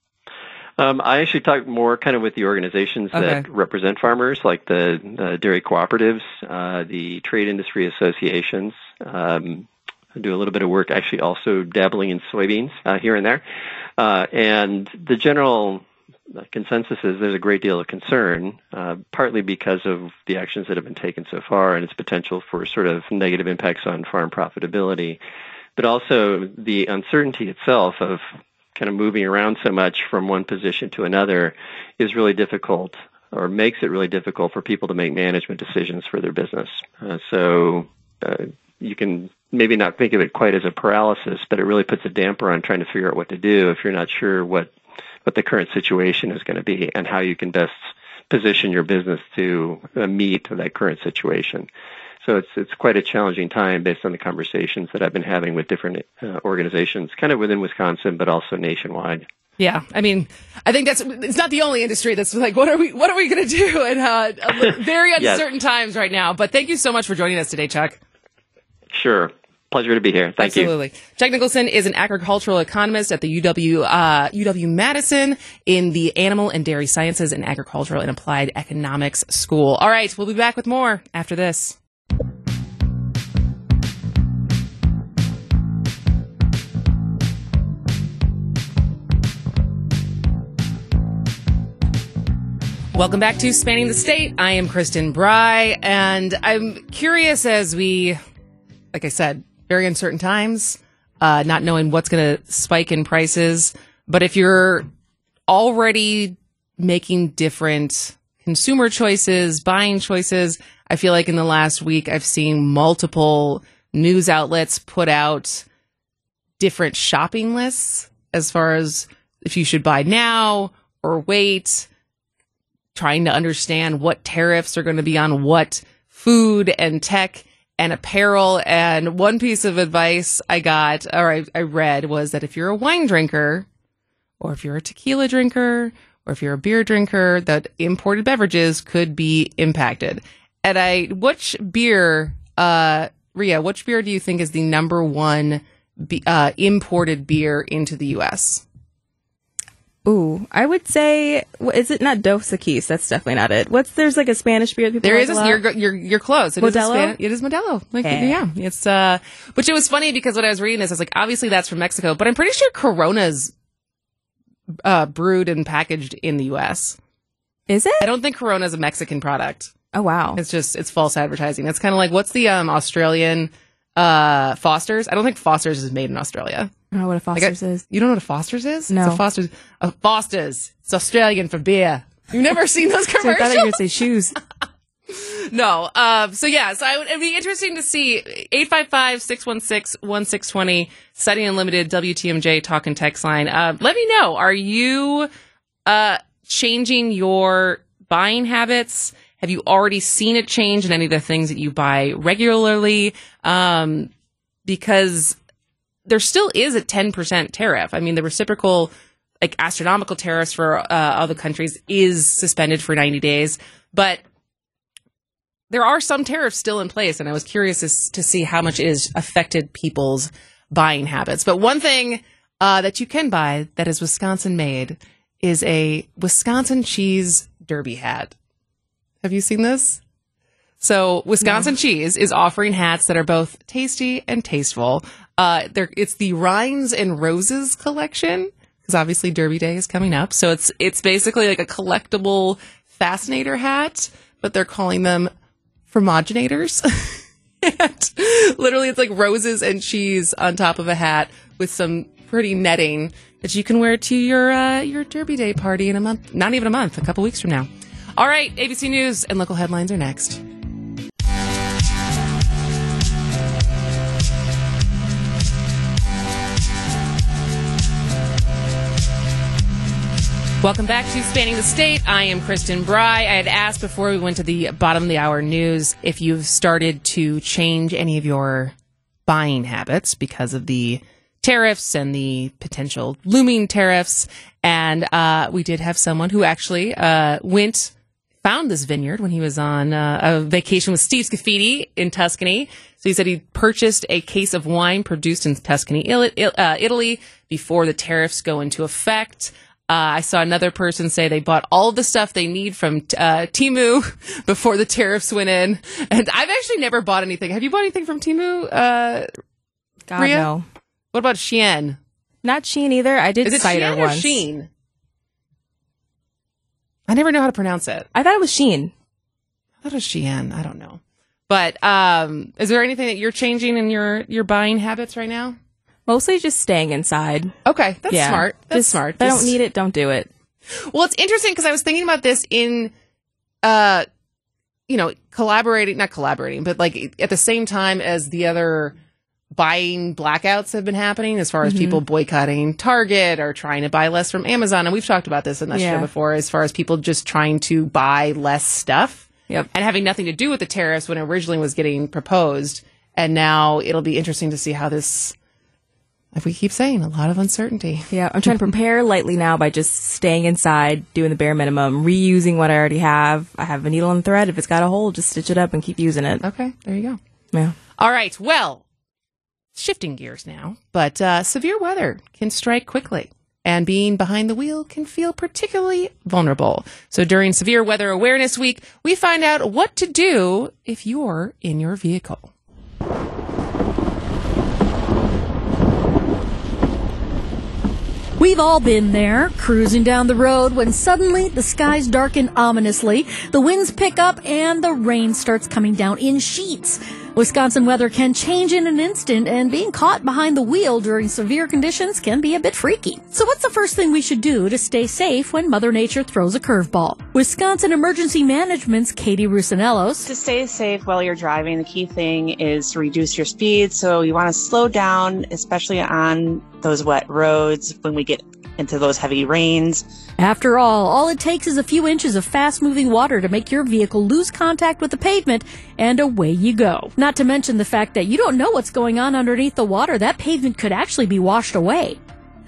Um, I actually talk more kind of with the organizations okay. that represent farmers, like the, the dairy cooperatives, uh, the trade industry associations. Um, I do a little bit of work actually also dabbling in soybeans uh, here and there. Uh, and the general consensus is there's a great deal of concern, uh, partly because of the actions that have been taken so far and its potential for sort of negative impacts on farm profitability, but also the uncertainty itself of kind of moving around so much from one position to another is really difficult, or makes it really difficult for people to make management decisions for their business. Uh, so uh, you can maybe not think of it quite as a paralysis, but it really puts a damper on trying to figure out what to do if you're not sure what, what the current situation is going to be and how you can best position your business to uh, meet that current situation. So it's it's quite a challenging time based on the conversations that I've been having with different uh, organizations, kind of within Wisconsin, but also nationwide. Yeah, I mean, I think that's it's not the only industry that's like, what are we what are we going to do in uh, very uncertain yes. times right now. But thank you so much for joining us today, Chuck. Sure. Pleasure to be here. Thank Absolutely. you. Absolutely. Chuck Nicholson is an agricultural economist at the U W uh, U W Madison in the Animal and Dairy Sciences and Agricultural and Applied Economics School. All right, we'll be back with more after this. Welcome back to Spanning the State. I am Kristen Bry, and I'm curious as we, like I said, very uncertain times, uh, not knowing what's going to spike in prices. But if you're already making different consumer choices, buying choices, I feel like in the last week I've seen multiple news outlets put out different shopping lists as far as if you should buy now or wait, trying to understand what tariffs are going to be on what food and tech and apparel. And one piece of advice I got, or I, I read, was that if you're a wine drinker, or if you're a tequila drinker, or if you're a beer drinker, that imported beverages could be impacted. And I, which beer uh, Rhea, which beer do you think is the number one be- uh, imported beer into the U S? Ooh, I would say, wh- is it not Dos Equis? That's definitely not it. What's There's like a Spanish beer that people There like is a a, lot? you're, you're you're close. It is a Modelo? Span- it is Modelo. Like, Yeah. yeah, it's uh, which it was funny because when I was reading this, I was like, obviously that's from Mexico, but I'm pretty sure Corona's uh, brewed and packaged in the U S. Is it? I don't think Corona's a Mexican product. Oh, wow. It's just it's false advertising. It's kind of like what's the um Australian uh Foster's? I don't think Foster's is made in Australia. I don't know what a Like, I- Foster's is. You don't know what a Foster's is? No. It's a Foster's. A Foster's. It's Australian for beer. You've never seen those So I commercials? thought you were going to say shoes. No. Um, so yeah, so I would, it'd be interesting to see eight five five, six one six, one six two zero, Study Unlimited, W T M J talk and text line. Uh, let me know. Are you uh, changing your buying habits? Have you already seen it change in any of the things that you buy regularly? Um, because there still is a ten percent tariff. I mean, the reciprocal, like astronomical tariffs for uh, other countries is suspended for ninety days, but there are some tariffs still in place, and I was curious as to see how much it has affected people's buying habits. But one thing uh, that you can buy that is Wisconsin made is a Wisconsin cheese derby hat. Have you seen this? So Wisconsin no. Cheese is offering hats that are both tasty and tasteful. Uh, they're, it's the Rinds and Roses collection, because obviously Derby Day is coming up. So it's it's basically like a collectible fascinator hat, but they're calling them fromaginators. And literally, it's like roses and cheese on top of a hat with some pretty netting that you can wear to your uh, your Derby Day party in a month. Not even a month, a couple weeks from now. All right, A B C News and local headlines are next. Welcome back to Spanning the State. I am Kristen Bry. I had asked before we went to the bottom of the hour news if you've started to change any of your buying habits because of the tariffs and the potential looming tariffs. And uh, we did have someone who actually uh, went, found this vineyard when he was on uh, a vacation with Steve Scafidi in Tuscany. So he said he purchased a case of wine produced in Tuscany, Italy, before the tariffs go into effect. Uh, I saw another person say they bought all the stuff they need from uh, Temu before the tariffs went in. And I've actually never bought anything. Have you bought anything from Temu? Uh, God, Rhea? no. What about Shein? Not Shein either. I did Is it cider Shein or once. Shein? I never know how to pronounce it. I thought it was Shein. I thought it was Shein. I don't know. But um, is there anything that you're changing in your, your buying habits right now? Mostly just staying inside. Okay, that's yeah. smart. That's just, smart. If I Just- don't need it, don't do it. Well, it's interesting because I was thinking about this in, uh, you know, collaborating, not collaborating, but like at the same time as the other buying blackouts have been happening as far as Mhm. people boycotting Target or trying to buy less from Amazon. And we've talked about this in the Yeah. show before as far as people just trying to buy less stuff Yep. and having nothing to do with the tariffs when it originally was getting proposed. And now it'll be interesting to see how this, if we keep saying, a lot of uncertainty. Yeah, I'm trying to prepare lightly now by just staying inside, doing the bare minimum, reusing what I already have. I have a needle and thread. If it's got a hole, just stitch it up and keep using it. Okay, there you go. Yeah. All right, well, shifting gears now, but uh, severe weather can strike quickly, and being behind the wheel can feel particularly vulnerable. So during Severe Weather Awareness Week, we find out what to do if you're in your vehicle. We've all been there, cruising down the road when suddenly the skies darken ominously, the winds pick up, and the rain starts coming down in sheets. Wisconsin weather can change in an instant, and being caught behind the wheel during severe conditions can be a bit freaky. So what's the first thing we should do to stay safe when Mother Nature throws a curveball? Wisconsin Emergency Management's Katie Rusinellos. To stay safe while you're driving, the key thing is to reduce your speed. So you want to slow down, especially on those wet roads when we get into those heavy rains. After all, all it takes is a few inches of fast-moving water to make your vehicle lose contact with the pavement, and away you go. Not to mention the fact that you don't know what's going on underneath the water. That pavement could actually be washed away.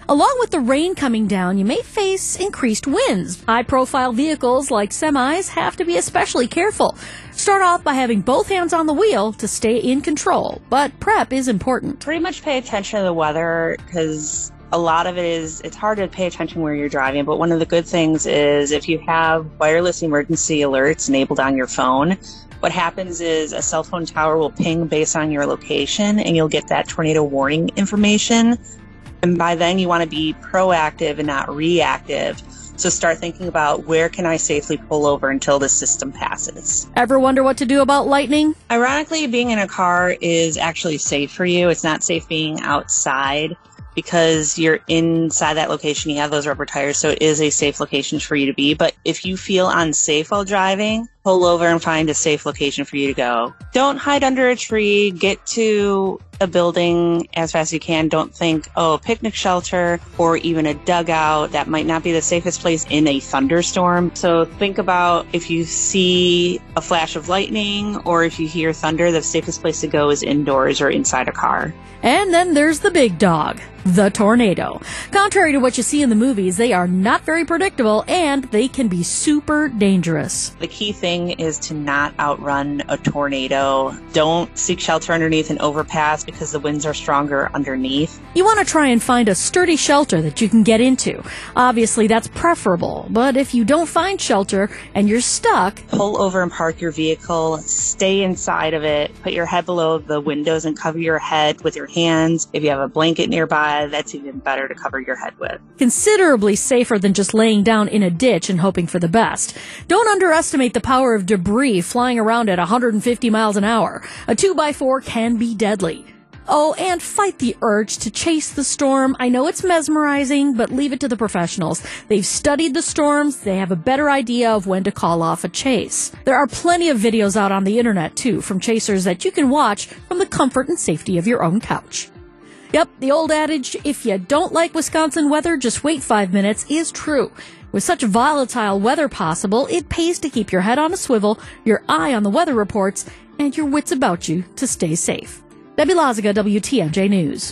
Along with the rain coming down, you may face increased winds. High-profile vehicles like semis have to be especially careful. Start off by having both hands on the wheel to stay in control, but prep is important. Pretty much pay attention to the weather, because a lot of it is, it's hard to pay attention where you're driving, but one of the good things is if you have wireless emergency alerts enabled on your phone, what happens is a cell phone tower will ping based on your location, and you'll get that tornado warning information. And by then you want to be proactive and not reactive. So start thinking about, where can I safely pull over until the system passes? Ever wonder what to do about lightning? Ironically, being in a car is actually safe for you. It's not safe being outside, because you're inside that location, you have those rubber tires, so it is a safe location for you to be. But if you feel unsafe while driving, pull over and find a safe location for you to go. Don't hide under a tree. Get to a building as fast as you can. Don't think, oh, a picnic shelter or even a dugout. That might not be the safest place in a thunderstorm. So think about, if you see a flash of lightning or if you hear thunder, the safest place to go is indoors or inside a car. And then there's the big dog, the tornado. Contrary to what you see in the movies, they are not very predictable and they can be super dangerous. The key thing is to not outrun a tornado. Don't seek shelter underneath an overpass, because the winds are stronger underneath. You want to try and find a sturdy shelter that you can get into. Obviously, that's preferable, but if you don't find shelter and you're stuck, pull over and park your vehicle, stay inside of it, put your head below the windows and cover your head with your hands. If you have a blanket nearby, that's even better to cover your head with. Considerably safer than just laying down in a ditch and hoping for the best. Don't underestimate the power of debris flying around at one hundred fifty miles an hour. A two by four can be deadly. Oh, and fight the urge to chase the storm. I know it's mesmerizing, but leave it to the professionals. They've studied the storms. They have a better idea of when to call off a chase. There are plenty of videos out on the internet, too, from chasers that you can watch from the comfort and safety of your own couch. Yep, the old adage, if you don't like Wisconsin weather, just wait five minutes, is true. With such volatile weather possible, it pays to keep your head on a swivel, your eye on the weather reports, and your wits about you to stay safe. Debbie Loziga, W T M J News.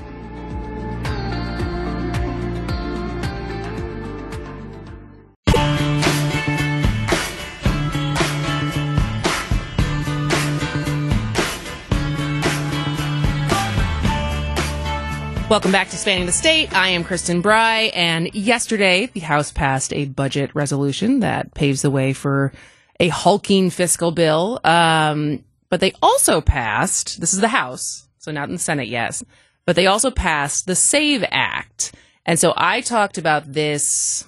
Welcome back to Spanning the State. I am Kristen Bry, and yesterday the House passed a budget resolution that paves the way for a hulking fiscal bill. Um, but they also passed, this is the House, so not in the Senate yet, but they also passed the SAVE Act. And so I talked about this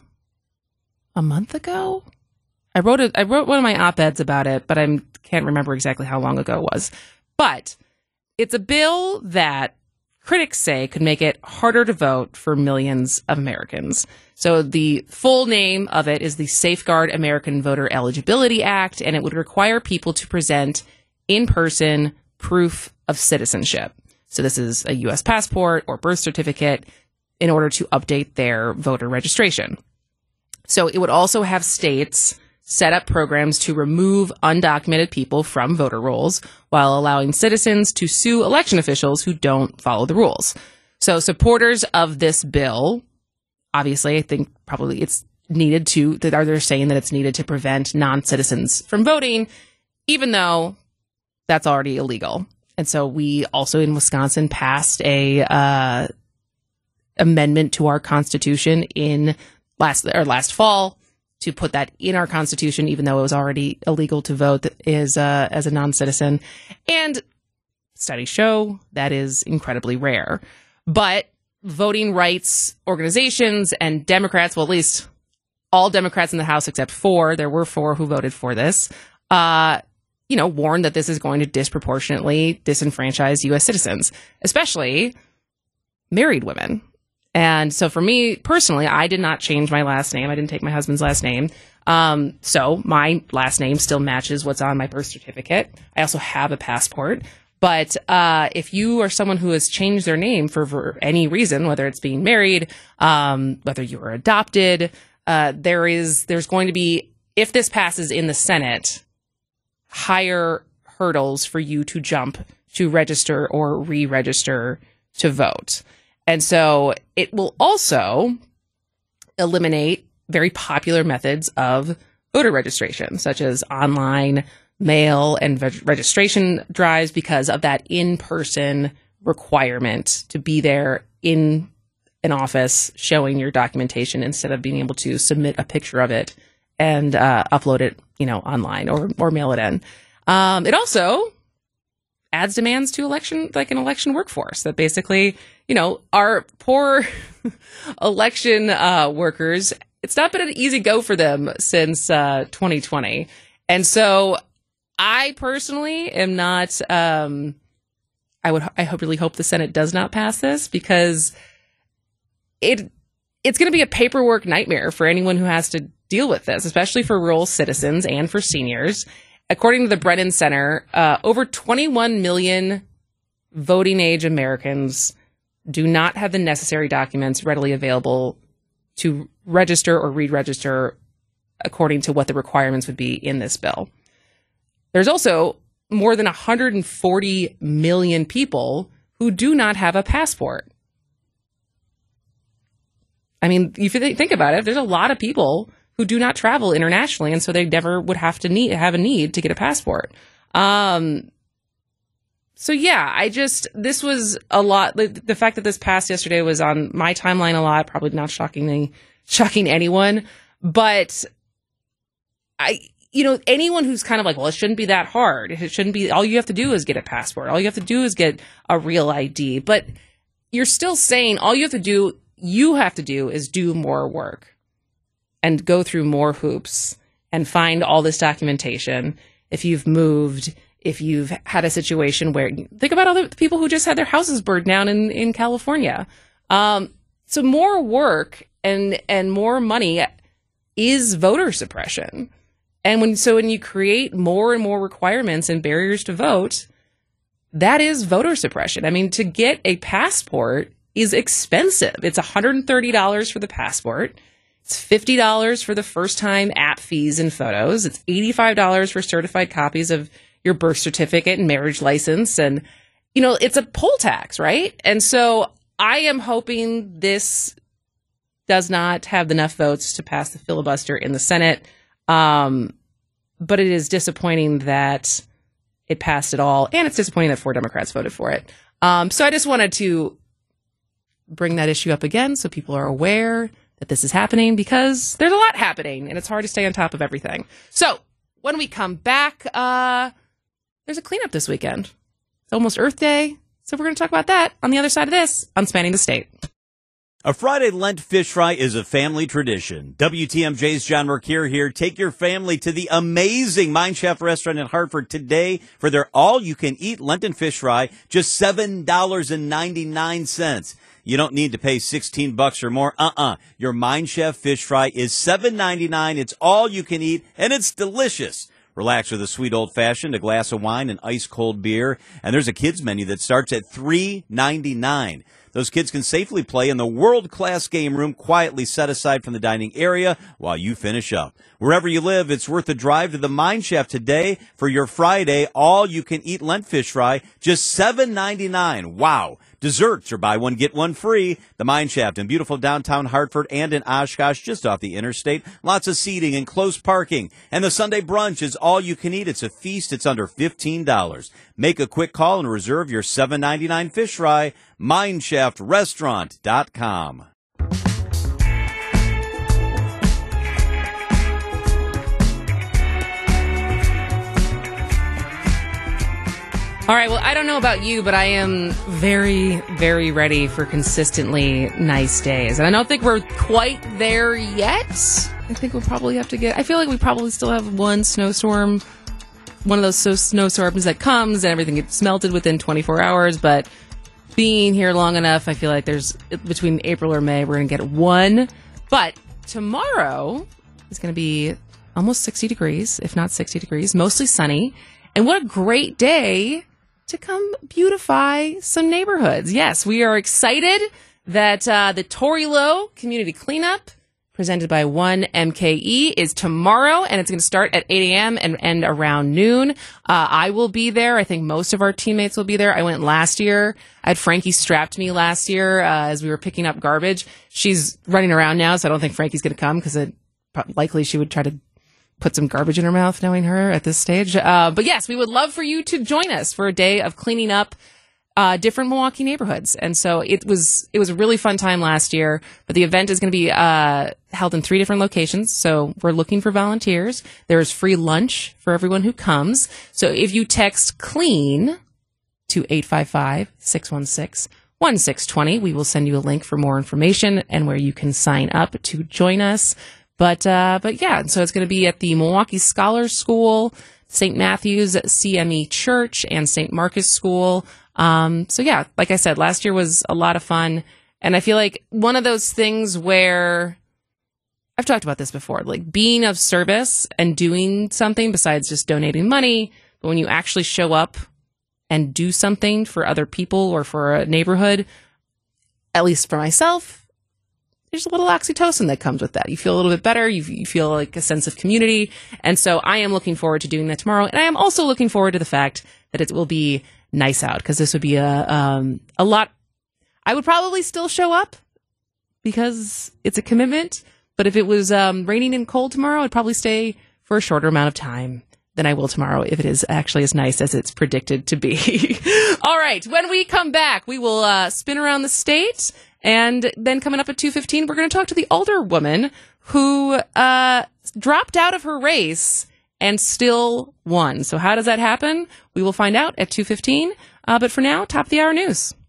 a month ago. I wrote a, I wrote one of my op-eds about it, but I can't remember exactly how long ago it was. But it's a bill that critics say could make it harder to vote for millions of Americans. So the full name of it is the Safeguard American Voter Eligibility Act, and it would require people to present in-person proof of citizenship. So this is a U S passport or birth certificate in order to update their voter registration. So it would also have states set up programs to remove undocumented people from voter rolls while allowing citizens to sue election officials who don't follow the rules. So supporters of this bill, obviously, I think probably it's needed to, are they're saying that it's needed to prevent non-citizens from voting, even though that's already illegal. And so we also in Wisconsin passed a uh, amendment to our Constitution in last or last fall to put that in our Constitution, even though it was already illegal to vote is uh, as a non-citizen. And studies show that is incredibly rare. But voting rights organizations and Democrats, well, at least all Democrats in the House except four, there were four who voted for this, uh, you know, warned that this is going to disproportionately disenfranchise U S citizens, especially married women. And so for me personally, I did not change my last name. I didn't take my husband's last name. Um, so my last name still matches what's on my birth certificate. I also have a passport. But uh, if you are someone who has changed their name for, for any reason, whether it's being married, um, whether you were adopted, uh, there is there's going to be, if this passes in the Senate, higher hurdles for you to jump to register or re-register to vote. And so it will also eliminate very popular methods of voter registration, such as online, mail, and veg- registration drives, because of that in-person requirement to be there in an office showing your documentation instead of being able to submit a picture of it and uh, upload it, you know, online or or mail it in. Um, it also adds demands to election, like an election workforce that basically, you know, our poor election uh, workers, it's not been an easy go for them since uh, twenty twenty. And so I personally am not, um, I would, I hope, really hope the Senate does not pass this, because it it's going to be a paperwork nightmare for anyone who has to deal with this, especially for rural citizens and for seniors. According to the Brennan Center, uh, over twenty-one million voting age Americans do not have the necessary documents readily available to register or re-register according to what the requirements would be in this bill. There's also more than one hundred forty million people who do not have a passport. I mean, if you think about it, there's a lot of people who do not travel internationally, and so they never would have to need have a need to get a passport. Um, so yeah, I just this was a lot. The, the fact that this passed yesterday was on my timeline a lot, probably not shockingly shocking anyone, but I, you know, anyone who's kind of like, well, it shouldn't be that hard. It shouldn't be. All you have to do is get a passport. All you have to do is get a real I D. But you're still saying all you have to do, you have to do, is do more work and go through more hoops and find all this documentation. If you've moved, if you've had a situation where, think about all the people who just had their houses burned down in, in California. Um, so more work and, and more money is voter suppression. And when, so when you create more and more requirements and barriers to vote, that is voter suppression. I mean, to get a passport is expensive. It's one hundred thirty dollars for the passport. It's fifty dollars for the first time app fees and photos. It's eighty-five dollars for certified copies of your birth certificate and marriage license. And, you know, it's a poll tax, right? And so I am hoping this does not have enough votes to pass the filibuster in the Senate. Um, but it is disappointing that it passed at all. And it's disappointing that four Democrats voted for it. Um, so I just wanted to bring that issue up again so people are aware that this is happening, because there's a lot happening and it's hard to stay on top of everything. So when we come back, uh, there's a cleanup this weekend. It's almost Earth Day. So we're going to talk about that on the other side of this on Spanning the State. A Friday Lent fish fry is a family tradition. W T M J's John Mercure here. Take your family to the amazing Mind Chef restaurant in Hartford today for their all-you-can-eat Lenten fish fry, just seven dollars and ninety-nine cents. You don't need to pay sixteen bucks or more. Uh-uh. Your Mind Chef fish fry is seven ninety-nine. It's all you can eat, and it's delicious. Relax with a sweet old-fashioned, a glass of wine, and ice-cold beer. And there's a kids menu that starts at three ninety-nine. Those kids can safely play in the world-class game room quietly set aside from the dining area while you finish up. Wherever you live, it's worth a drive to the Mind Chef today for your Friday all-you-can-eat Lent fish fry, just seven ninety-nine. Wow. Desserts are buy one, get one free. The Mind Shaft in beautiful downtown Hartford and in Oshkosh, just off the interstate. Lots of seating and close parking. And the Sunday brunch is all you can eat. It's a feast. It's under fifteen dollars. Make a quick call and reserve your seven ninety-nine fish fry. mind shaft restaurant dot com. All right, well, I don't know about you, but I am very, very ready for consistently nice days. And I don't think we're quite there yet. I think we'll probably have to get, I feel like we probably still have one snowstorm, one of those so snowstorms that comes and everything gets melted within twenty-four hours. But being here long enough, I feel like there's, between April or May, we're going to get one. But tomorrow is going to be almost sixty degrees, if not sixty degrees, mostly sunny. And what a great day to come beautify some neighborhoods. Yes, we are excited that uh, the Torilo Community Cleanup presented by one M K E, is tomorrow, and it's going to start at eight a.m. and end around noon. Uh, I will be there. I think most of our teammates will be there. I went last year. I had Frankie strapped me last year uh, as we were picking up garbage. She's running around now, so I don't think Frankie's going to come because it likely she would try to put some garbage in her mouth, knowing her at this stage. Uh, but yes, we would love for you to join us for a day of cleaning up uh, different Milwaukee neighborhoods. And so it was it was a really fun time last year. But the event is going to be uh, held in three different locations. So we're looking for volunteers. There's free lunch for everyone who comes. So if you text CLEAN to eight five five, six one six, one six two zero, we will send you a link for more information and where you can sign up to join us. But, uh, but yeah, so it's going to be at the Milwaukee Scholars School, Saint Matthew's C M E Church, and Saint Marcus School. Um, so yeah, like I said, last year was a lot of fun. And I feel like one of those things where I've talked about this before, like being of service and doing something besides just donating money. But when you actually show up and do something for other people or for a neighborhood, at least for myself, there's a little oxytocin that comes with that. You feel a little bit better. You, you feel like a sense of community. And so I am looking forward to doing that tomorrow. And I am also looking forward to the fact that it will be nice out, because this would be a, um, a lot. I would probably still show up because it's a commitment. But if it was um, raining and cold tomorrow, I'd probably stay for a shorter amount of time than I will tomorrow if it is actually as nice as it's predicted to be. All right. When we come back, we will uh, spin around the state. And then coming up at two fifteen, we're going to talk to the older woman who uh, dropped out of her race and still won. So how does that happen? We will find out at two fifteen. Uh, but for now, top of the hour news.